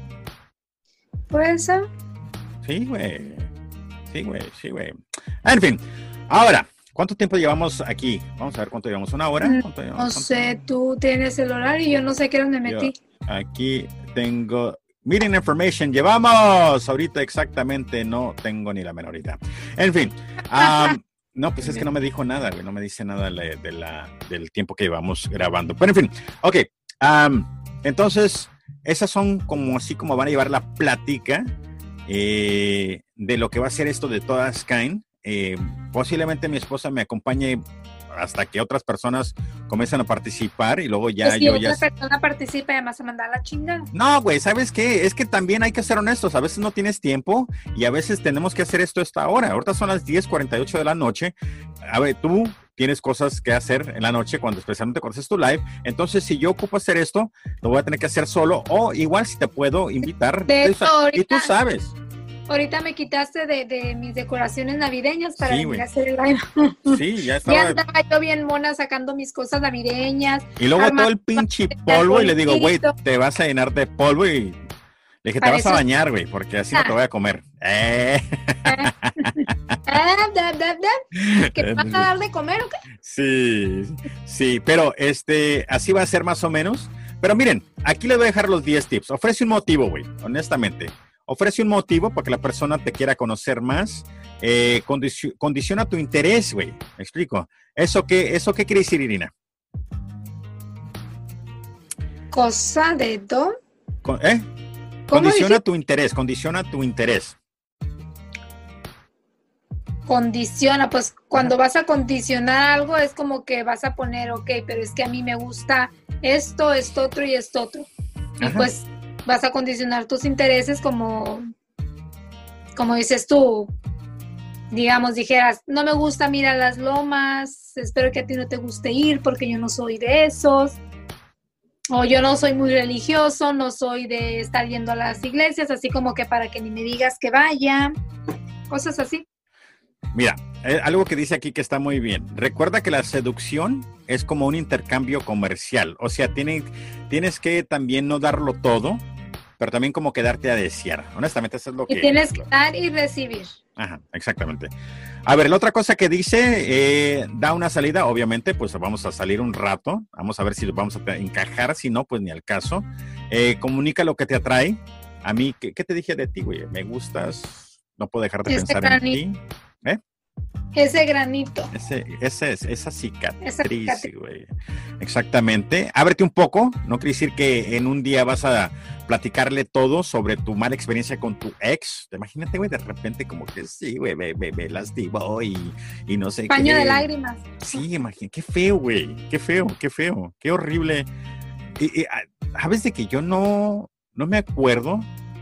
¿Puede ser? Sí, güey, sí, güey, sí, güey, en fin, ahora, ¿cuánto tiempo llevamos aquí? Vamos a ver cuánto llevamos, ¿una hora? ¿Cuánto llevamos? No sé, tú tienes el horario y yo no sé qué dónde metí. Yo aquí tengo... Meeting information, llevamos ahorita exactamente, no tengo ni la menor idea. En fin, um, no, pues es que no me dijo nada, güey, no me dice nada de, de la, del tiempo que llevamos grabando. Pero en fin, ok, um, entonces, esas son como así como van a llevar la plática eh, de lo que va a ser esto de Todas Caen. Eh, posiblemente mi esposa me acompañe hasta que otras personas comiencen a participar y luego ya pues si yo otra ya... persona participa y además a mandar la chingada. No, güey, ¿sabes qué? Es que también hay que ser honestos, a veces no tienes tiempo y a veces tenemos que hacer esto a esta hora. Ahorita son las diez cuarenta y ocho de la noche. A ver, tú tienes cosas que hacer en la noche cuando especialmente cuando haces tu live. Entonces, si yo ocupo hacer esto, lo voy a tener que hacer solo o igual si te puedo invitar. De hecho, ahorita, y tú sabes. Ahorita me quitaste de, de mis decoraciones navideñas para Sí, venir güey. a hacer el live. Sí, ya Ya estaba. andaba yo bien mona sacando mis cosas navideñas. Y luego todo el armando pinche el polvo y le digo, güey, arbolito. te vas a llenar de polvo y le dije, te Para vas a eso- bañar, güey, porque así no te voy a comer. Eh. Ah, da, da, da. ¿Que me vas a dar de comer o qué? Sí, sí, pero este, así va a ser más o menos. Pero miren, aquí les voy a dejar los diez tips. Ofrece un motivo, güey, honestamente. Ofrece un motivo para que la persona te quiera conocer más. Eh, condici- condiciona tu interés, güey. ¿Me explico? ¿Eso qué, ¿Eso qué quiere decir, Irina? Cosa de do. Con- ¿Eh? ¿Cómo Condiciona dijiste? tu interés, condiciona tu interés. Condiciona, pues cuando vas a condicionar algo es como que vas a poner, ok, pero es que a mí me gusta esto, esto otro y esto otro. Y Ajá. pues vas a condicionar tus intereses como, como dices tú, digamos, dijeras, no me gusta mirar las lomas, espero que a ti no te guste ir porque yo no soy de esos. O yo no soy muy religioso, no soy de estar yendo a las iglesias, así como que para que ni me digas que vaya, cosas así. Mira, eh, algo que dice aquí que está muy bien. Recuerda que la seducción es como un intercambio comercial. O sea, tiene, tienes que también no darlo todo, pero también como quedarte a desear. Honestamente, eso es lo que... Y tienes que dar y recibir. Ajá, exactamente. A ver, la otra cosa que dice, eh, da una salida, obviamente, pues vamos a salir un rato, vamos a ver si vamos a encajar, si no, pues ni al caso. Eh, comunica lo que te atrae. A mí, ¿qué, qué te dije de ti, güey? Me gustas, no puedo dejar de Este pensar granito. en ti. ¿Eh? Ese granito. Ese, ese es, esa cicatriz, Esa cicatriz. güey. Exactamente. Ábrete un poco, no quiere decir que en un día vas a platicarle todo sobre tu mala experiencia con tu ex. Imagínate, güey, de repente como que sí, güey, me, me, me lastimó y, y no sé Paño qué. de lágrimas. Sí, imagínate, qué feo, güey, qué feo, qué feo, qué horrible. Y, y, a- sabes de que yo no, no me acuerdo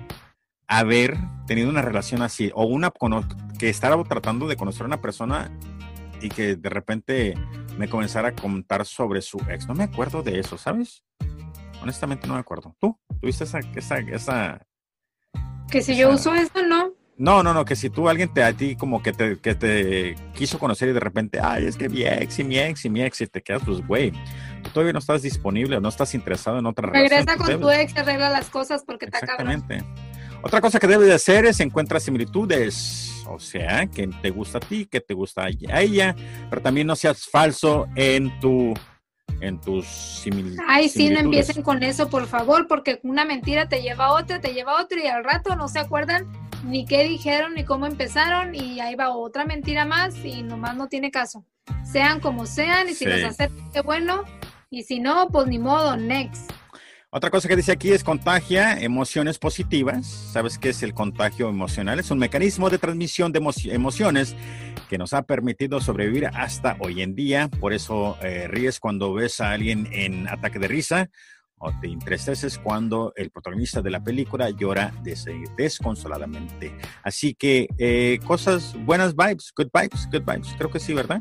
haber tenido una relación así, o una cono- que estaba tratando de conocer a una persona y que de repente me comenzara a contar sobre su ex. No me acuerdo de eso, ¿sabes? Honestamente no me acuerdo. ¿Tú? ¿Tuviste esa, esa, esa... Que si yo Esa- uso eso, no. No, no, no, que si tú alguien te a ti como que te, que te quiso conocer y de repente, ay, es que mi ex y mi ex y mi ex y te quedas, pues, güey, tú todavía no estás disponible o no estás interesado en otra relación. Regresa Tú con tu debes- ex y arregla las cosas porque está cabrón. Exactamente. Otra cosa que debes de hacer es encuentrar similitudes, o sea, que te gusta a ti, que te gusta a ella, pero también no seas falso en tu en tus simil Ay, sí, no similitudes. empiecen con eso, por favor, porque una mentira te lleva a otra, te lleva a otra y al rato no se acuerdan ni qué dijeron ni cómo empezaron y ahí va otra mentira más y nomás no tiene caso. Sean como sean y si Sí. los aceptan, qué bueno, y si no, pues ni modo, next. Otra cosa que dice aquí es contagia emociones positivas. ¿Sabes qué es el contagio emocional? Es un mecanismo de transmisión de emo- emociones que nos ha permitido sobrevivir hasta hoy en día. Por eso eh, ríes cuando ves a alguien en ataque de risa o te entristeces cuando el protagonista de la película llora des- desconsoladamente. Así que eh, cosas, buenas vibes, good vibes, good vibes. Creo que sí, ¿verdad?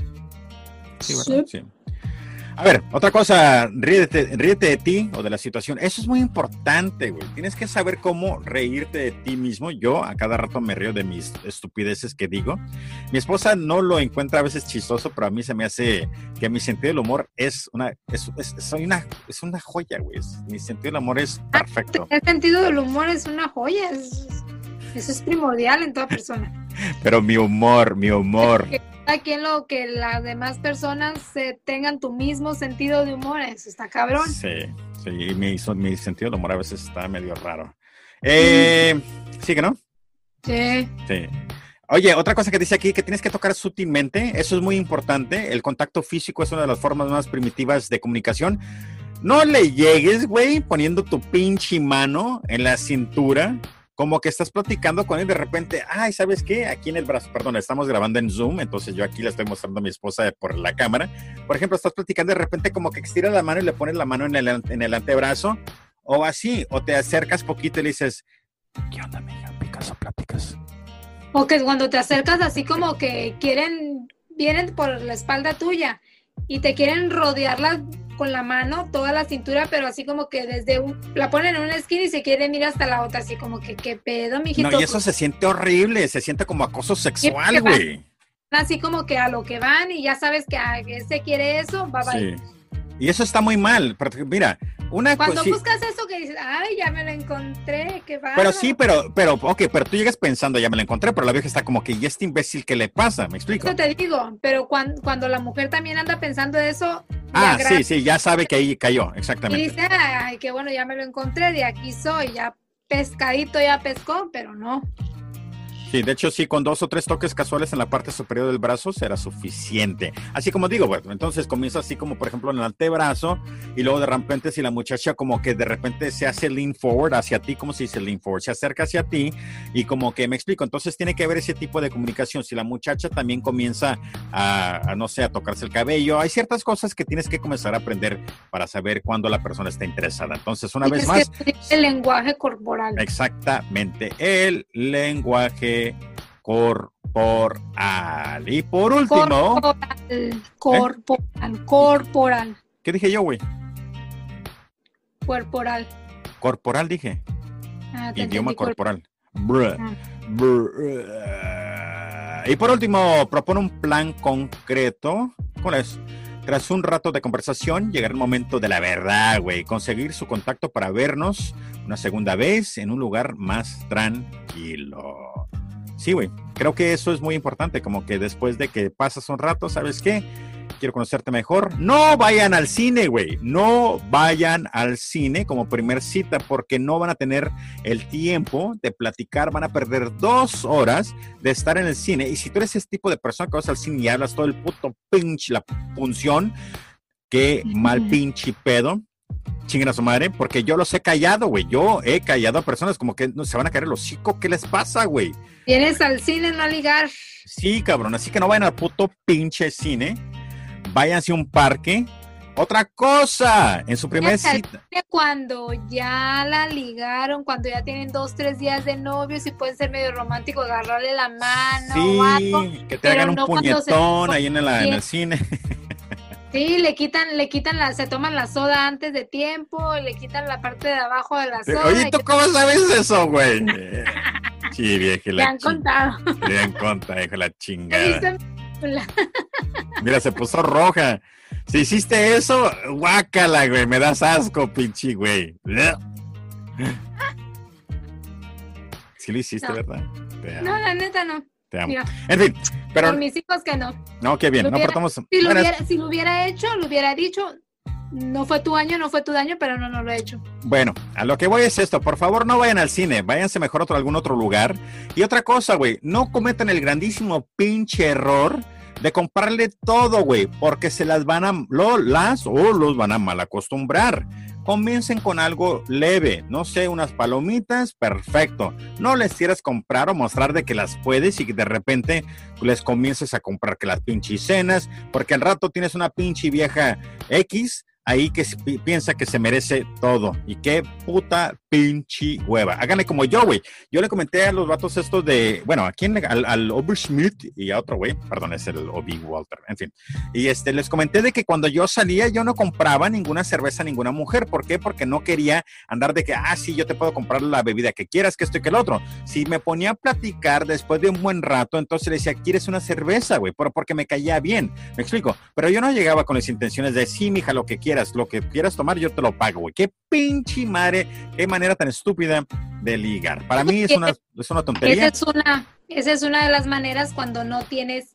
Sí, ¿verdad? Sí. A ver, otra cosa, ríete, ríete de ti o de la situación. Eso es muy importante, güey. Tienes que saber cómo reírte de ti mismo. Yo a cada rato me río de mis estupideces que digo. Mi esposa no lo encuentra a veces chistoso, pero a mí se me hace que mi sentido del humor es una, es, es, soy una, es una joya, güey. Es- Mi sentido del humor es perfecto. El sentido del humor es una joya, es- eso es primordial en toda persona. Pero mi humor, mi humor. Que cada quien lo que las demás personas eh, tengan tu mismo sentido de humor, eso está cabrón. Sí, sí. Y mi, so- mi sentido del humor a veces está medio raro. Eh, ¿Sigue, no? Sí. Sí. Oye, otra cosa que dice aquí, que tienes que tocar sutilmente, eso es muy importante. El contacto físico es una de las formas más primitivas de comunicación. No le llegues, güey, poniendo tu pinche mano en la cintura, como que estás platicando con él de repente, ay, ¿sabes qué? Aquí en el brazo, perdón, estamos grabando en Zoom, entonces yo aquí le estoy mostrando a mi esposa por la cámara. Por ejemplo, estás platicando de repente como que estiras la mano y le pones la mano en el, en el antebrazo, o así, o te acercas poquito y le dices, ¿qué onda, amiga? ¿Picas o platicas? O que cuando te acercas así como que quieren, vienen por la espalda tuya y te quieren rodearla con la mano, toda la cintura, pero así como que desde un, la ponen en una esquina y se quieren ir hasta la otra, así como que, ¿qué pedo, mijito? No, y eso se siente horrible, se siente como acoso sexual, güey. Así como que a lo que van y ya sabes que a ese quiere eso, bye bye. Sí. Y eso está muy mal, porque mira, una Cuando sí, buscas eso que dices, ay, ya me lo encontré, qué bárbaro. Pero sí, pero, pero, ok, pero tú llegas pensando, ya me lo encontré, pero la vieja está como que, ¿y este imbécil qué le pasa? ¿Me explico? Eso te digo, pero cuando, cuando la mujer también anda pensando eso. Ah, sí, sí, ya sabe que ahí cayó, exactamente. Y dice, ay, qué bueno, ya me lo encontré, de aquí soy, ya pescadito ya pescó, pero no. Sí, de hecho sí, con dos o tres toques casuales en la parte superior del brazo será suficiente. Así como digo, bueno, entonces comienza así como por ejemplo en el antebrazo y luego de repente si la muchacha como que de repente se hace lean forward hacia ti, ¿cómo se dice lean forward? Se acerca hacia ti y como que me explico, entonces tiene que haber ese tipo de comunicación. Si la muchacha también comienza a, a no sé, a tocarse el cabello, hay ciertas cosas que tienes que comenzar a aprender para saber cuándo la persona está interesada. Entonces, una y vez es más... Que el lenguaje corporal. Exactamente, el lenguaje corporal. Y por último... Corporal, corporal, ¿Eh? corporal. ¿Qué dije yo, güey? Corporal. Corporal dije. Ah, Idioma corporal. Corp ah. Y por último, propone un plan concreto. ¿Cuál es? Tras un rato de conversación, llegará el momento de la verdad, güey. Conseguir su contacto para vernos una segunda vez en un lugar más tranquilo. Sí, güey. Creo que eso es muy importante. Como que después de que pasas un rato, ¿sabes qué? Quiero conocerte mejor. No vayan al cine, güey. No vayan al cine como primer cita porque no van a tener el tiempo de platicar. Van a perder dos horas de estar en el cine. Y si tú eres ese tipo de persona que vas al cine y hablas todo el puto pinche, la función, qué mal pinche pedo. Chinguen a su madre, porque yo los he callado, güey. Yo he callado a personas como que no se van a caer el hocico. ¿Qué les pasa, güey? Vienes al cine no a ligar. Sí, cabrón. Así que no vayan al puto pinche cine. Váyanse a un parque. Otra cosa, en su primera cita. Cuando ya la ligaron, cuando ya tienen dos, tres días de novios y pueden ser medio romántico, agarrarle la mano. Sí, o algo, que te hagan un no puñetón ahí en, el, en el cine. Sí, le quitan, le quitan la, se toman la soda antes de tiempo, le quitan la parte de abajo de la soda. Oye, ¿tú cómo sabes eso, güey? Sí, vieja, la Le han contado. Le han contado, hija, la chingada. Mira, se puso roja. Si hiciste eso, guácala, güey. Me das asco, pinche, güey. Sí lo hiciste, no. ¿Verdad? No, la neta no. Te amo. Mira, en fin, pero... Por mis hijos que no. No, qué bien. Lo no hubiera, portamos... si, lo hubiera, si lo hubiera hecho, lo hubiera dicho... No fue tu año, no fue tu daño, pero no, no lo he hecho. Bueno, a lo que voy es esto. Por favor, no vayan al cine. Váyanse mejor a otro, algún otro lugar. Y otra cosa, güey. No cometan el grandísimo pinche error de comprarle todo, güey. Porque se las van a... Lo, las o los van a mal acostumbrar. Comiencen con algo leve. No sé, unas palomitas. Perfecto. No les quieras comprar o mostrar de que las puedes y que de repente les comiences a comprar que las pinches cenas. Porque al rato tienes una pinche vieja X... ahí que piensa que se merece todo. Y qué puta pinche hueva. Háganle como yo, güey. Yo le comenté a los vatos estos de, bueno, ¿a quién? Al, al Oberschmidt y a otro güey. Perdón, es el Obi Walter. En fin. Y este, les comenté de que cuando yo salía, yo no compraba ninguna cerveza a ninguna mujer. ¿Por qué? Porque no quería andar de que, ah, sí, yo te puedo comprar la bebida que quieras, que esto y que el otro. Si me ponía a platicar después de un buen rato, entonces le decía, ¿quieres una cerveza, güey? Porque me caía bien. Me explico. Pero yo no llegaba con las intenciones de, sí, mija, lo que quieras. Lo que quieras tomar, yo te lo pago, güey. Qué pinche madre, qué manera tan estúpida de ligar. Para mí es una, es una tontería. Esa es una, esa es una de las maneras cuando no tienes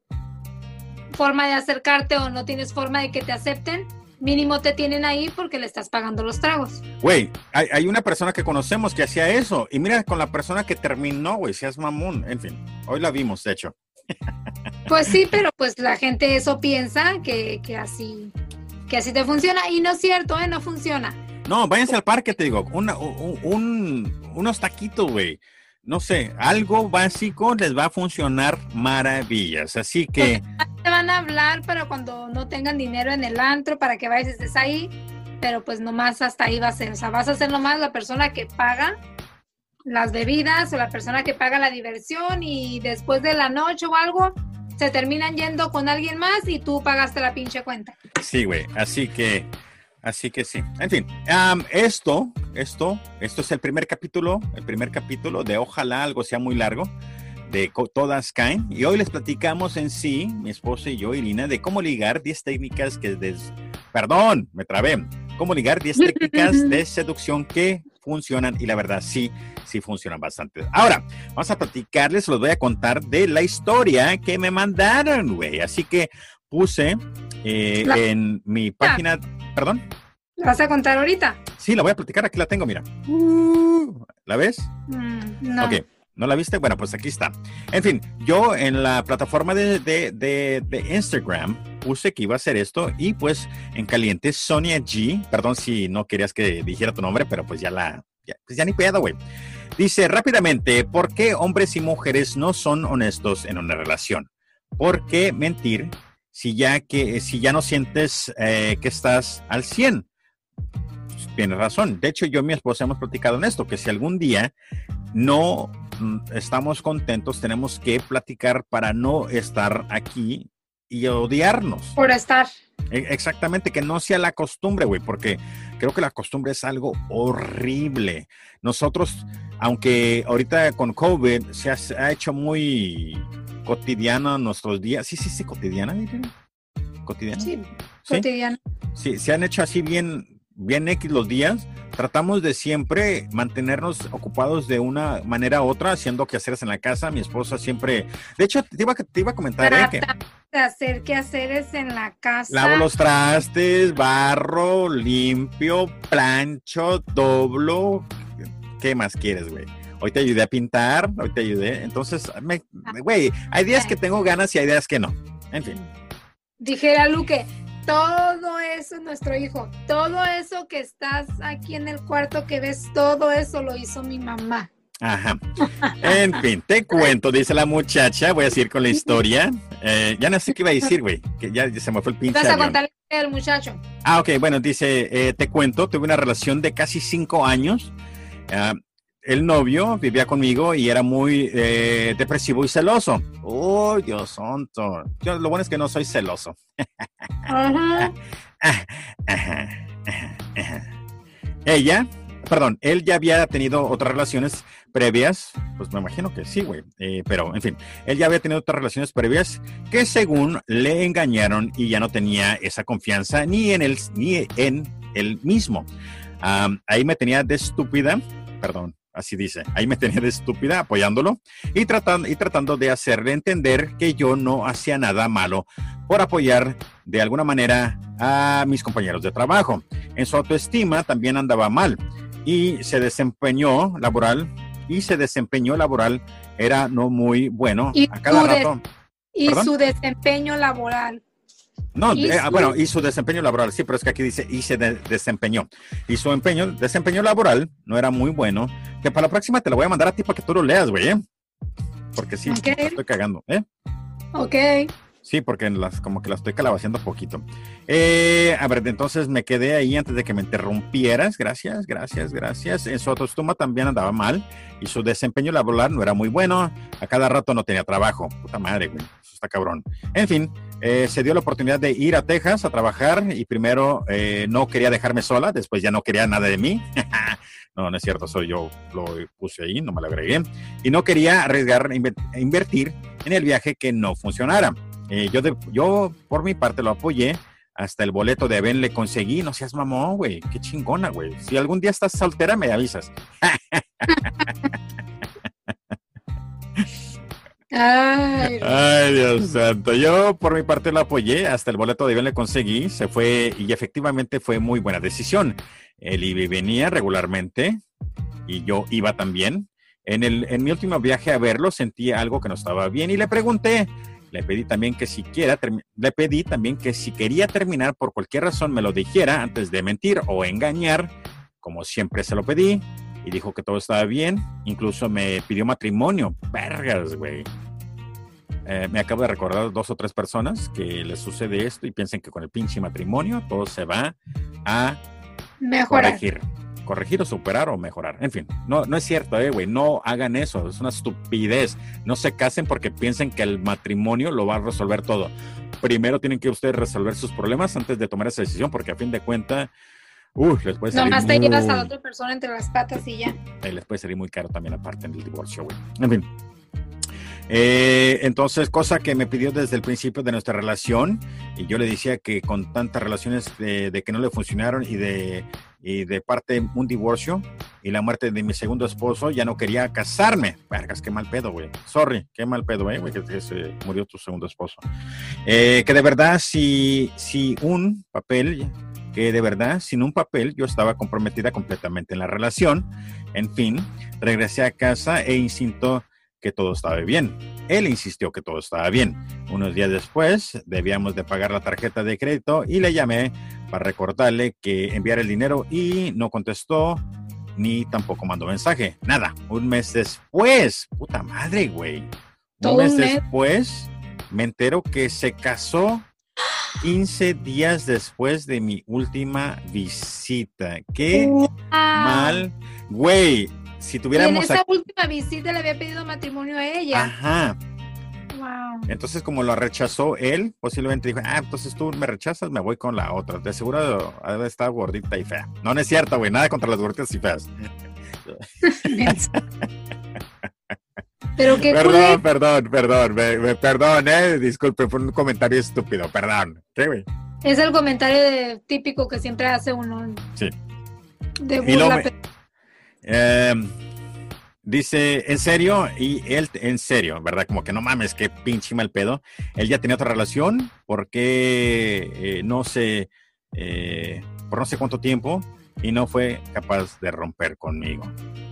forma de acercarte o no tienes forma de que te acepten. Mínimo te tienen ahí porque le estás pagando los tragos. Güey, hay, hay una persona que conocemos que hacía eso. Y mira, con la persona que terminó, güey, seas mamón. En fin, hoy la vimos, de hecho. Pues sí, pero pues la gente eso piensa que, que así... que así te funciona, y no es cierto, ¿eh? No funciona. No, váyanse al parque, te digo, una, un, un, unos taquitos, güey. No sé, algo básico les va a funcionar maravillas, así que... Te van a hablar para cuando no tengan dinero en el antro, para que vayas y estés ahí, pero pues nomás hasta ahí va a ser, o sea, vas a ser nomás la persona que paga las bebidas o la persona que paga la diversión y después de la noche o algo, se terminan yendo con alguien más y tú pagaste la pinche cuenta. Sí, güey, así que, así que sí. En fin, um, esto, esto, esto es el primer capítulo, el primer capítulo de ojalá algo sea muy largo, de Todas Caen. Y hoy les platicamos en sí, mi esposa y yo, Irina, de cómo ligar diez técnicas que des... Perdón, me trabé. Cómo ligar diez técnicas de seducción que funcionan y la verdad sí, sí funcionan bastante. Ahora, vamos a platicarles, los voy a contar de la historia que me mandaron, güey. Así que puse eh, la... en mi página, perdón. ¿La vas a contar ahorita? Sí, la voy a platicar, aquí la tengo, mira. Uh, ¿La ves? Mm, no. Ok. ¿No la viste? Bueno, pues aquí está. En fin, yo en la plataforma de, de, de, de Instagram puse que iba a hacer esto y pues en caliente Sonia G, perdón si no querías que dijera tu nombre, pero pues ya la, ya, pues ya ni pedo, güey. Dice rápidamente, ¿por qué hombres y mujeres no son honestos en una relación? ¿Por qué mentir si ya, que, si ya no sientes eh, que estás al cien? Pues, tienes razón. De hecho, yo y mi esposa hemos platicado en esto, que si algún día no estamos contentos, tenemos que platicar para no estar aquí y odiarnos. Por estar. Exactamente, que no sea la costumbre, güey, porque creo que la costumbre es algo horrible. Nosotros, aunque ahorita con COVID se ha, se ha hecho muy cotidiano nuestros días. Sí, sí, sí, cotidiana, cotidiana. Sí, ¿sí? Cotidiana. Sí, se han hecho así bien, bien X los días. Tratamos de siempre mantenernos ocupados de una manera u otra, haciendo quehaceres en la casa. Mi esposa siempre... De hecho, te iba, te iba a comentar... Trata eh, que de hacer quehaceres en la casa. Lavo los trastes, barro, limpio, plancho, doblo. ¿Qué más quieres, güey? Hoy te ayudé a pintar, hoy te ayudé. Entonces, güey, hay días que tengo ganas y hay días que no. En fin. Dijera Luque... Todo eso, nuestro hijo, todo eso que estás aquí en el cuarto, que ves, todo eso lo hizo mi mamá. Ajá. En fin, te cuento, dice la muchacha, voy a seguir con la historia. Eh, ya no sé qué iba a decir, güey, que ya se me fue el pinche Vas a avión. contarle al muchacho. Ah, ok, bueno, dice, eh, te cuento, tuve una relación de casi cinco años. Uh, el novio vivía conmigo y era muy eh, depresivo y celoso. Oh, Dios santo. Yo, lo bueno es que no soy celoso. Ajá. Ella, perdón, él ya había tenido otras relaciones previas, pues me imagino que sí, güey, eh, pero en fin, él ya había tenido otras relaciones previas que según le engañaron y ya no tenía esa confianza ni en él, ni en él mismo. Um, ahí me tenía de estúpida, perdón. Así dice, ahí me tenía de estúpida apoyándolo y tratando, y tratando de hacerle entender que yo no hacía nada malo por apoyar de alguna manera a mis compañeros de trabajo. En su autoestima también andaba mal y se desempeñó laboral y se desempeñó laboral era no muy bueno y a cada rato. Y ¿Perdón? Su desempeño laboral. No, ¿Y eh, su... bueno, y su desempeño laboral, sí, pero es que aquí dice y se de- desempeñó. Y su empeño, desempeño laboral no era muy bueno, que para la próxima te lo voy a mandar a ti para que tú lo leas, güey, ¿eh? Porque sí, okay. la estoy cagando, ¿eh? Ok. Sí, porque las, como que la estoy calabaceando poquito. Eh, a ver, entonces me quedé ahí antes de que me interrumpieras. Gracias, gracias, gracias. En su autoestima también andaba mal y su desempeño laboral no era muy bueno. A cada rato no tenía trabajo. Puta madre, güey. Eso está cabrón. En fin, eh, se dio la oportunidad de ir a Texas a trabajar y primero eh, no quería dejarme sola, después ya no quería nada de mí. No, no es cierto, soy yo, lo puse ahí, no me lo agregué. Y no quería arriesgar, invertir en el viaje que no funcionara. Eh, yo, de, yo, por mi parte, lo apoyé. Hasta el boleto de avión le conseguí. No seas mamón, güey. Qué chingona, güey. Si algún día estás soltera, me avisas. Ay, Ay, Dios santo. Yo, por mi parte, lo apoyé. Hasta el boleto de avión le conseguí. Se fue y efectivamente fue muy buena decisión. Él iba y venía regularmente y yo iba también. En, el, en mi último viaje a verlo, sentí algo que no estaba bien y le pregunté. Le pedí también que si quiera, le pedí también que si quería terminar por cualquier razón me lo dijera antes de mentir o engañar, como siempre se lo pedí, y dijo que todo estaba bien, incluso me pidió matrimonio. Vergas, güey. Eh, me acabo de recordar dos o tres personas que les sucede esto y piensan que con el pinche matrimonio todo se va a mejorar. corregir. corregir o superar o mejorar. En fin, no, no es cierto, eh, güey. No hagan eso. Es una estupidez. No se casen porque piensen que el matrimonio lo va a resolver todo. Primero tienen que ustedes resolver sus problemas antes de tomar esa decisión, porque a fin de cuentas, uh, les puede salir nomás te muy... llevas a la otra persona entre las patas y ya. Eh, les puede salir muy caro también aparte en el divorcio, güey. En fin. Eh, entonces, cosa que me pidió desde el principio de nuestra relación, y yo le decía que con tantas relaciones de, de que no le funcionaron y de, y de parte un divorcio y la muerte de mi segundo esposo, ya no quería casarme. Vergas, qué mal pedo, güey. Sorry, qué mal pedo, eh, güey, que, que se murió tu segundo esposo. Eh, que de verdad, si, si un papel, que de verdad, sin un papel, yo estaba comprometida completamente en la relación. En fin, regresé a casa e insisto que todo estaba bien. Él insistió que todo estaba bien. Unos días después, debíamos de pagar la tarjeta de crédito y le llamé para recordarle que enviara el dinero y no contestó ni tampoco mandó mensaje. Nada. Un mes después, puta madre, güey. Un mes después, me entero que se casó quince días después de mi última visita. Qué wow. mal, güey. Si tuviéramos... Y en esa a... última visita le había pedido matrimonio a ella. Ajá. Wow. Entonces, como lo rechazó él, posiblemente dijo, ah, entonces tú me rechazas, me voy con la otra. De seguro debe estar gordita y fea. No, no es cierto, güey. Nada contra las gorditas y feas. Pero qué Perdón, cool. perdón, perdón. Me, me, perdón, eh. Disculpe, fue un comentario estúpido. Perdón. ¿Qué, güey? Es el comentario de, típico que siempre hace uno. Sí. De burla. Eh, dice, ¿en serio? Y él, en serio, ¿verdad? Como que no mames, qué pinche mal pedo. Él ya tenía otra relación, porque eh, no sé, eh, por no sé cuánto tiempo, y no fue capaz de romper conmigo.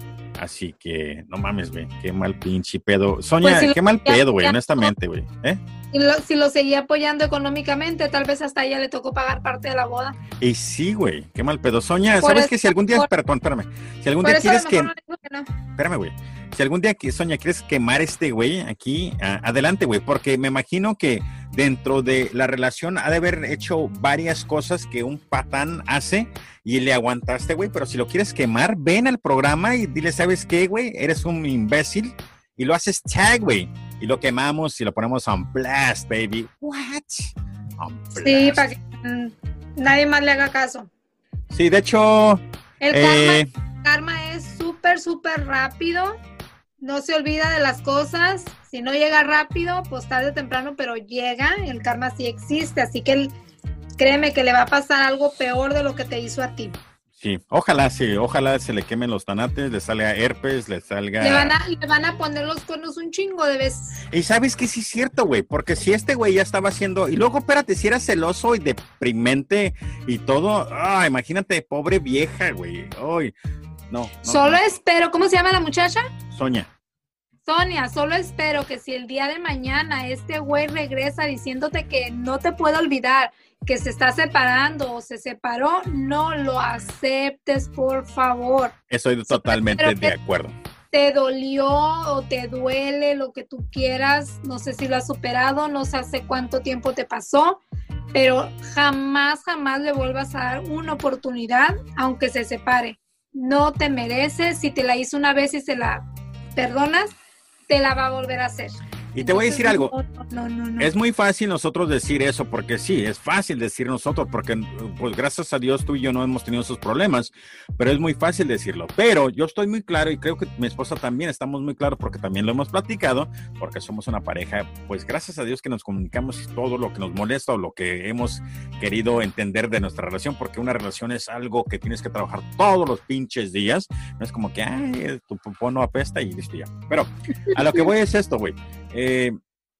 Así que, no mames, güey, qué mal pinche pedo. Sonia, pues si qué mal pedo, güey, honestamente, güey. ¿Eh? Si lo, si lo seguía apoyando económicamente, tal vez hasta ella le tocó pagar parte de la boda. Y sí, güey, qué mal pedo. Sonia, por ¿sabes eso, que si algún día, por, perdón, espérame, si algún día quieres que... No que no. Espérame, güey. Si algún día, Sonia, quieres quemar este güey aquí, uh, adelante, güey, porque me imagino que dentro de la relación ha de haber hecho varias cosas que un patán hace y le aguantaste, güey, pero si lo quieres quemar, ven al programa y dile, ¿sabes qué, güey? Eres un imbécil y lo haces tag, güey, y lo quemamos y lo ponemos on blast, baby. What? On blast. Sí, para que mm, nadie más le haga caso. Sí, de hecho... El eh, karma, karma es súper, súper rápido. No se olvida de las cosas. Si no llega rápido, pues tarde o temprano, pero llega. El karma sí existe, así que el, créeme que le va a pasar algo peor de lo que te hizo a ti. Sí, ojalá, sí, ojalá se le quemen los tanates, le salga herpes, le salga... Le van a, le van a poner los cuernos un chingo de veces. Y sabes que sí es cierto, güey, porque si este güey ya estaba haciendo... Y luego, espérate, si era celoso y deprimente y todo... Ah, imagínate, pobre vieja, güey. Ay, no, no. Solo no. espero, ¿cómo se llama la muchacha? Sonia. Sonia, solo espero que si el día de mañana este güey regresa diciéndote que no te puede olvidar, que se está separando o se separó, no lo aceptes, por favor. Estoy totalmente de acuerdo. Te dolió o te duele, lo que tú quieras, no sé si lo has superado, no sé hace cuánto tiempo te pasó, pero jamás, jamás le vuelvas a dar una oportunidad, aunque se separe. No te mereces, si te la hizo una vez y se la perdonas, te la va a volver a hacer. Y te voy a decir algo, no, no, no, no. Es muy fácil nosotros decir eso, porque sí, es fácil decir nosotros, porque pues gracias a Dios tú y yo no hemos tenido esos problemas, pero es muy fácil decirlo. Pero yo estoy muy claro y creo que mi esposa también estamos muy claros, porque también lo hemos platicado, porque somos una pareja, pues gracias a Dios que nos comunicamos todo lo que nos molesta o lo que hemos querido entender de nuestra relación, porque una relación es algo que tienes que trabajar todos los pinches días, no es como que, ay, tu popó no apesta y listo ya. Pero a lo que voy es esto, güey. Eh,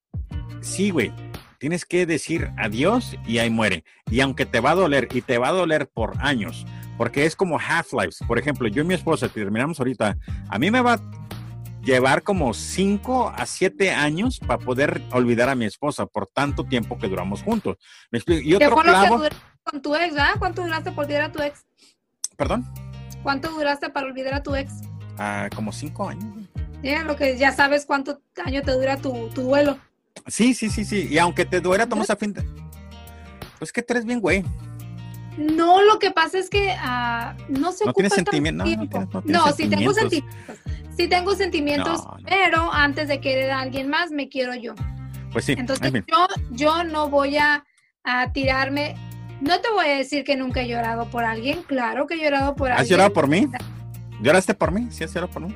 sí, güey, tienes que decir adiós y ahí muere. Y aunque te va a doler, y te va a doler por años, porque es como Half-Life. Por ejemplo, yo y mi esposa, que terminamos ahorita, a mí me va a llevar como cinco a siete años para poder olvidar a mi esposa por tanto tiempo que duramos juntos. ¿Me explico? Y otro ¿Qué fue clavo... lo que duraste con tu ex, ¿verdad? ¿Cuánto duraste por olvidar a tu ex? ¿Perdón? ¿Cuánto duraste para olvidar a tu ex? Ah, como cinco años. Yeah, lo que ya sabes cuánto año te dura tu, tu duelo. Sí, sí, sí, sí. Y aunque te duela, tomas a fin de... Pues que tú eres bien, güey. No, lo que pasa es que uh, no se no ocupa tienes tanto sentimiento, tiempo. no, no, tienes, no no tienes sí tengo sentimientos. sentimientos. Sí tengo sentimientos, no, no. pero antes de querer a alguien más, me quiero yo. Pues sí. Entonces yo, yo no voy a, a tirarme. No te voy a decir que nunca he llorado por alguien. Claro que he llorado por ¿Has alguien. llorado por mí? ¿Lloraste por mí? ¿Sí has llorado por mí?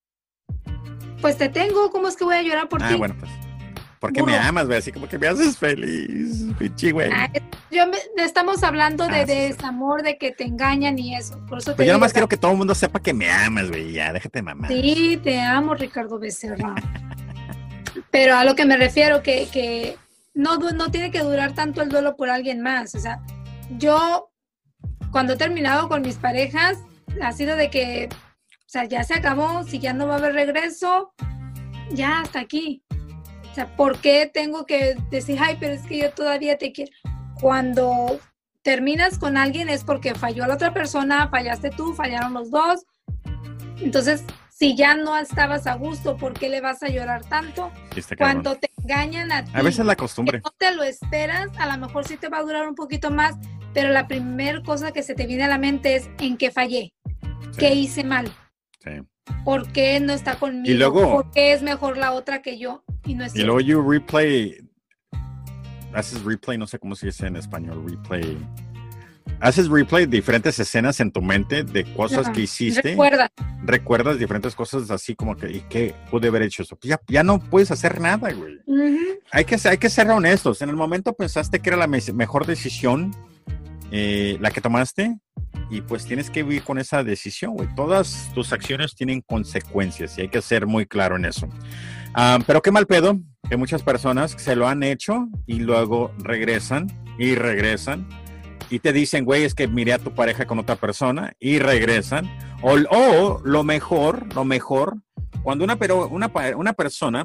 Pues te tengo. ¿Cómo es que voy a llorar por ah, ti? Ah, bueno, pues. Porque Burro. me amas, güey. Así como que me haces feliz. Pichi, güey. Ay, yo me, estamos hablando de, ah, sí, de sí. desamor, de que te engañan y eso. Por eso te pues yo digo, nomás quiero que todo el mundo sepa que me amas, güey. Ya, déjate mamar. Sí, te amo, Ricardo Becerra. Pero a lo que me refiero, que, que no, no tiene que durar tanto el duelo por alguien más. O sea, yo cuando he terminado con mis parejas, ha sido de que, o sea, ya se acabó, si ya no va a haber regreso, ya hasta aquí. O sea, ¿por qué tengo que decir, ay, pero es que yo todavía te quiero? Cuando terminas con alguien es porque falló la otra persona, fallaste tú, fallaron los dos. Entonces, si ya no estabas a gusto, ¿por qué le vas a llorar tanto? Sí, Cuando te engañan a ti. A veces la costumbre. Que no te lo esperas, a lo mejor sí te va a durar un poquito más, pero la primera cosa que se te viene a la mente es en qué fallé, sí. qué hice mal, sí. por qué no está conmigo, y luego, por qué es mejor la otra que yo. Y, no es y luego you replay, haces replay, no sé cómo se dice en español, replay. Haces replay de diferentes escenas en tu mente de cosas no, que hiciste. Recuerda. Recuerdas diferentes cosas así como que, ¿y qué pude haber hecho eso? Pues ya, ya no puedes hacer nada, güey. Uh-huh. Hay que, hay que ser honestos. En el momento pensaste que era la me- mejor decisión, eh, la que tomaste, y pues tienes que vivir con esa decisión, güey. Todas tus acciones tienen consecuencias y hay que ser muy claro en eso. Um, pero qué mal pedo que muchas personas se lo han hecho y luego regresan y regresan. Y te dicen, güey, es que miré a tu pareja con otra persona y regresan. O, o lo mejor, lo mejor, cuando una, pero, una, una persona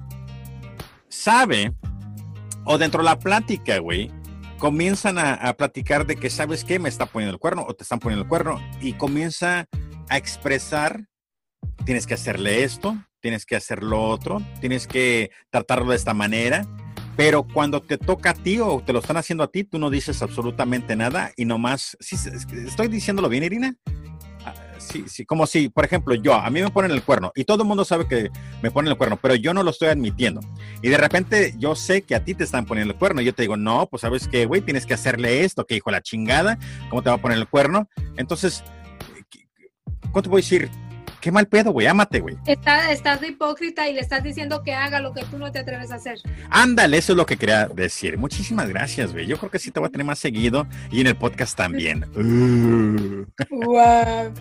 sabe, o dentro de la plática, güey, comienzan a, a platicar de que, ¿sabes qué? Me está poniendo el cuerno o te están poniendo el cuerno. Y comienza a expresar, tienes que hacerle esto, tienes que hacer lo otro, tienes que tratarlo de esta manera. Pero cuando te toca a ti o te lo están haciendo a ti, tú no dices absolutamente nada y nomás, ¿sí, estoy diciéndolo bien, Irina? Ah, sí, sí, como si, por ejemplo, yo, a mí me ponen el cuerno y todo el mundo sabe que me ponen el cuerno, pero yo no lo estoy admitiendo. Y de repente yo sé que a ti te están poniendo el cuerno y yo te digo, no, pues ¿sabes qué, güey? Tienes que hacerle esto, que hijo de la chingada, ¿cómo te va a poner el cuerno? Entonces, ¿cómo te voy a decir? Qué mal pedo, güey, ámate, güey. Está, estás de hipócrita y le estás diciendo que haga lo que tú no te atreves a hacer. Ándale, eso es lo que quería decir. Muchísimas gracias, güey. Yo creo que sí te voy a tener más seguido y en el podcast también. Uh. Wow.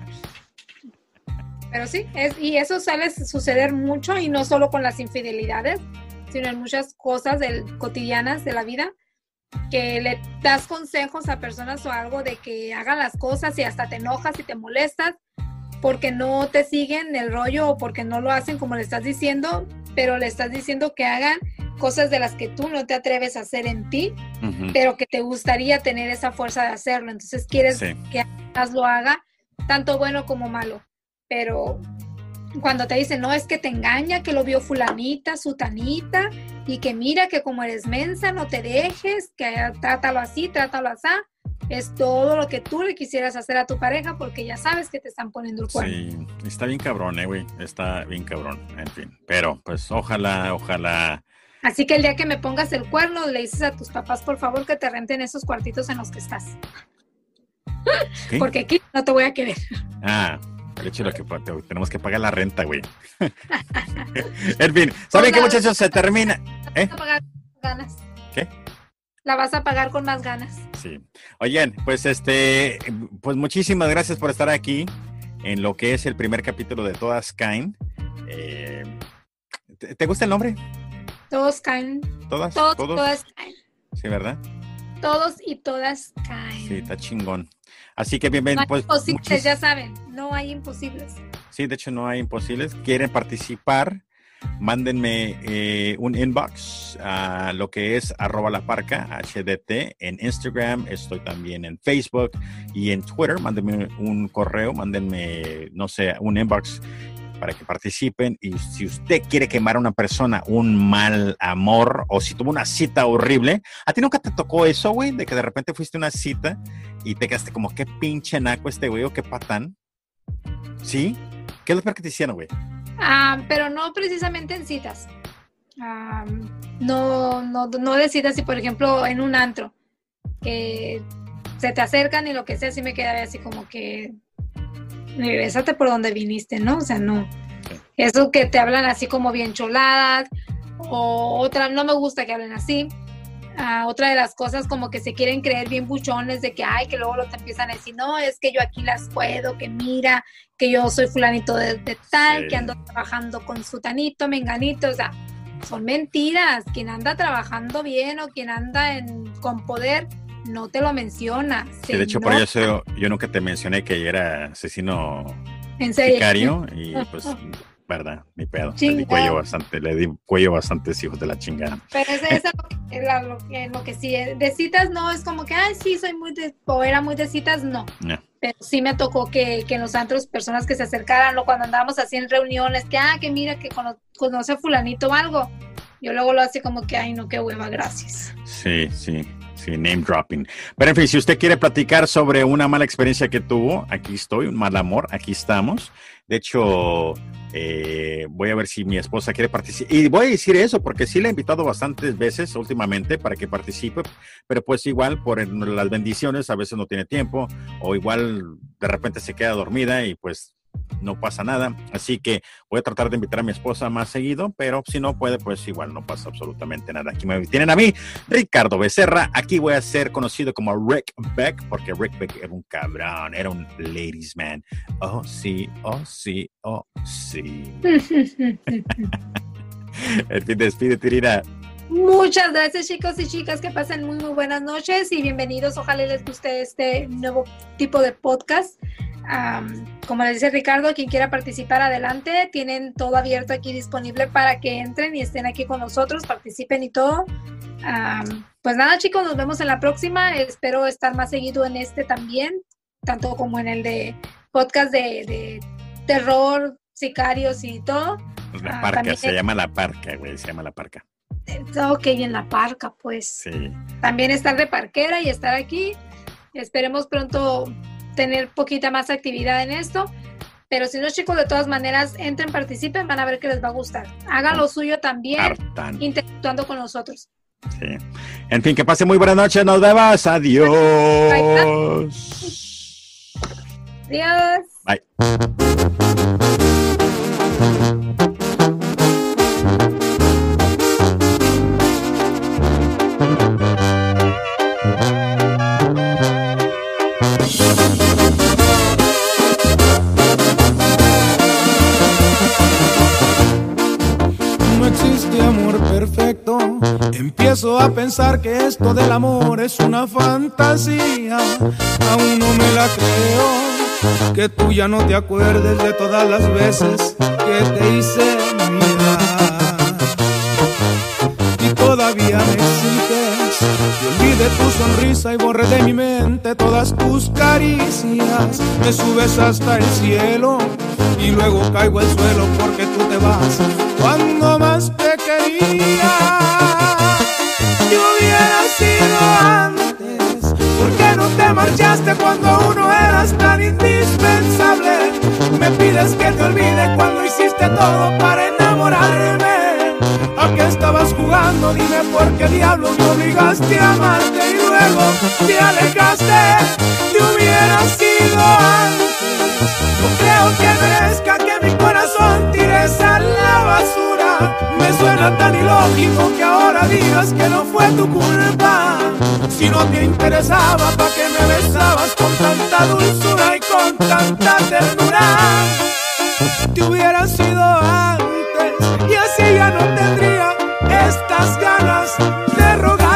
Pero sí, es, y eso suele suceder mucho y no solo con las infidelidades, sino en muchas cosas del, cotidianas de la vida, que le das consejos a personas o algo de que hagan las cosas y hasta te enojas y te molestas porque no te siguen el rollo o porque no lo hacen como le estás diciendo, pero le estás diciendo que hagan cosas de las que tú no te atreves a hacer en ti, uh-huh. pero que te gustaría tener esa fuerza de hacerlo. Entonces quieres sí. que lo haga, tanto bueno como malo. Pero cuando te dicen, no, es que te engaña, que lo vio fulanita, sutanita, y que mira que como eres mensa, no te dejes, que trátalo así, trátalo así, es todo lo que tú le quisieras hacer a tu pareja porque ya sabes que te están poniendo el cuerno. Sí, está bien cabrón, eh, güey, está bien cabrón, en fin. Pero, pues, ojalá, ojalá. Así que el día que me pongas el cuerno, le dices a tus papás, por favor, que te renten esos cuartitos en los que estás. ¿Qué? Porque aquí no te voy a querer. Ah, el hecho de que tenemos que pagar la renta, güey. En fin, ¿saben qué, muchachos? Se termina. ¿Eh? Vas a pagar con ganas. ¿Qué? La vas a pagar con más ganas. Sí. Oigan, pues este, pues muchísimas gracias por estar aquí en lo que es el primer capítulo de Todas Caen. Eh, ¿te, ¿Te gusta el nombre? Todos caen. ¿Todas? Todos, ¿Todos? Todas caen. Sí, ¿verdad? Todos y todas caen. Sí, está chingón. Así que bienvenidos. No hay pues, imposibles, muchis... ya saben, no hay imposibles. Sí, de hecho no hay imposibles. ¿Quieren participar? Mándenme eh, un inbox a lo que es arroba la parca H D T en Instagram, estoy también en Facebook y en Twitter. Mándenme un correo, mándenme, no sé, un inbox para que participen. Y si usted quiere quemar a una persona un mal amor o si tuvo una cita horrible, ¿a ti nunca te tocó eso, güey? De que de repente fuiste a una cita y te quedaste como, qué pinche naco este güey o qué patán. ¿Sí? ¿Qué es lo peor que te hicieron, güey? Ah, pero no precisamente en citas. Ah, no, no, no de citas, si por ejemplo en un antro, que se te acercan y lo que sea, así me queda así como que regrésate por donde viniste, ¿no? O sea, no. Sí. Eso que te hablan así como bien choladas, o otra, no me gusta que hablen así. Uh, otra de las cosas como que se quieren creer bien buchones de que, ay, que luego lo te empiezan a decir, no, es que yo aquí las puedo, que mira, que yo soy fulanito de, de tal, sí. que ando trabajando con sutanito, menganito, o sea, son mentiras. Quien anda trabajando bien o quien anda en, con poder, no te lo menciona. Sí, de hecho, nota. Por eso yo nunca te mencioné que era asesino sicario y pues... ¿verdad? Mi pedo. Le di cuello bastante, le di cuello bastantes hijos de la chingada. Pero eso es lo, lo, que, lo que sí, de citas no es como que, ay, sí, soy muy de, o era muy de citas, no. no. Pero sí me tocó que, que en los antros personas que se acercaran, o cuando andábamos así en reuniones, que, ah, que mira, que cono, conoce a fulanito o algo. Yo luego lo hace como que, ay, no, qué hueva, gracias. Sí, sí. Sí, name dropping. Pero en fin, si usted quiere platicar sobre una mala experiencia que tuvo, aquí estoy, un mal amor, aquí estamos. De hecho, eh, voy a ver si mi esposa quiere participar. Y voy a decir eso porque sí le he invitado bastantes veces últimamente para que participe, pero pues igual por las bendiciones a veces no tiene tiempo o igual de repente se queda dormida y pues no pasa nada, así que voy a tratar de invitar a mi esposa más seguido, pero si no puede, pues igual no pasa absolutamente nada. Aquí me tienen a mí, Ricardo Becerra. Aquí voy a ser conocido como Rick Beck, porque Rick Beck era un cabrón, era un ladies man. Oh sí, oh sí, oh sí. El fin despide, Tirina. Muchas gracias, chicos y chicas, que pasen muy muy buenas noches y bienvenidos. Ojalá les guste este nuevo tipo de podcast. Um, como les dice Ricardo, quien quiera participar, adelante, tienen todo abierto aquí disponible para que entren y estén aquí con nosotros, participen y todo. Um, pues nada, chicos, nos vemos en la próxima. Espero estar más seguido en este también, tanto como en el de podcast de, de terror, sicarios y todo. La parca, uh, se es... llama La Parca, güey, se llama La Parca. Ok, en La Parca, pues. Sí. También estar de parquera y estar aquí. Esperemos pronto tener poquita más actividad en esto, pero si no, chicos, de todas maneras, entren, participen, van a ver que les va a gustar. Hagan lo suyo también, Artan. interactuando con nosotros. Sí. En fin, que pase muy buena noche, nos vemos, adiós. Adiós. Bye. Perfecto. Empiezo a pensar que esto del amor es una fantasía. Aún no me la creo, que tú ya no te acuerdes de todas las veces que te hice mirar. Y todavía me exiges que olvide tu sonrisa y borre de mi mente todas tus caricias. Me subes hasta el cielo y luego caigo al suelo porque tú te vas cuando más te quería. Yo hubiera sido antes, ¿por qué no te marchaste cuando aún no eras tan indispensable? Me pides que te olvide cuando hiciste todo para enamorarme. ¿A qué estabas jugando? Dime por qué diablos me obligaste a amarte y luego te alejaste. Te hubiera sido antes. No creo que merezca que mi corazón tires a la basura. Me suena tan ilógico que ahora digas que no fue tu culpa. Si no te interesaba, ¿pa' qué me besabas con tanta dulzura y con tanta ternura? Te hubiera sido antes y así ya no tendría estas ganas de rogarte.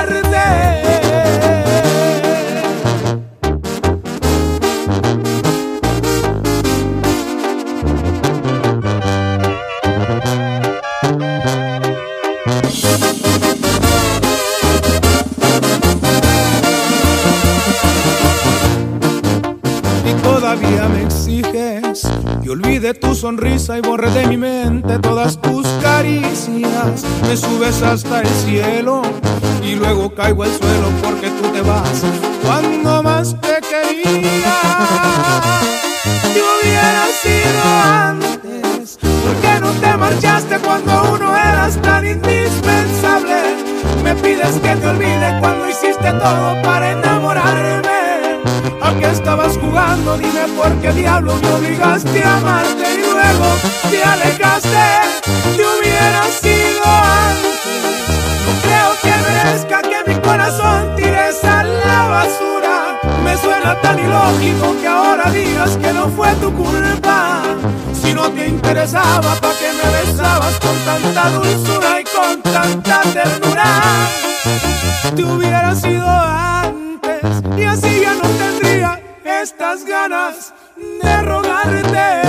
Y todavía me exiges que olvide Olvidé tu sonrisa y borré de mi mente todas tus caricias. Me subes hasta el cielo y luego caigo al suelo porque tú te vas cuando más te quería. Te hubiera sido antes, ¿por qué no te marchaste cuando uno eras tan indispensable? Me pides que te olvide cuando hiciste todo para enamorarme. ¿A qué estabas jugando? Dime por qué diablo me obligaste a amarte y luego te alejaste. Te hubiera sido antes. No creo que merezca que mi corazón tires a la basura. Me suena tan ilógico que ahora digas que no fue tu culpa. Si no te interesaba, ¿pa' qué me besabas con tanta dulzura y con tanta ternura? Te hubiera sido antes y así ya no tendría estas ganas de rogarte.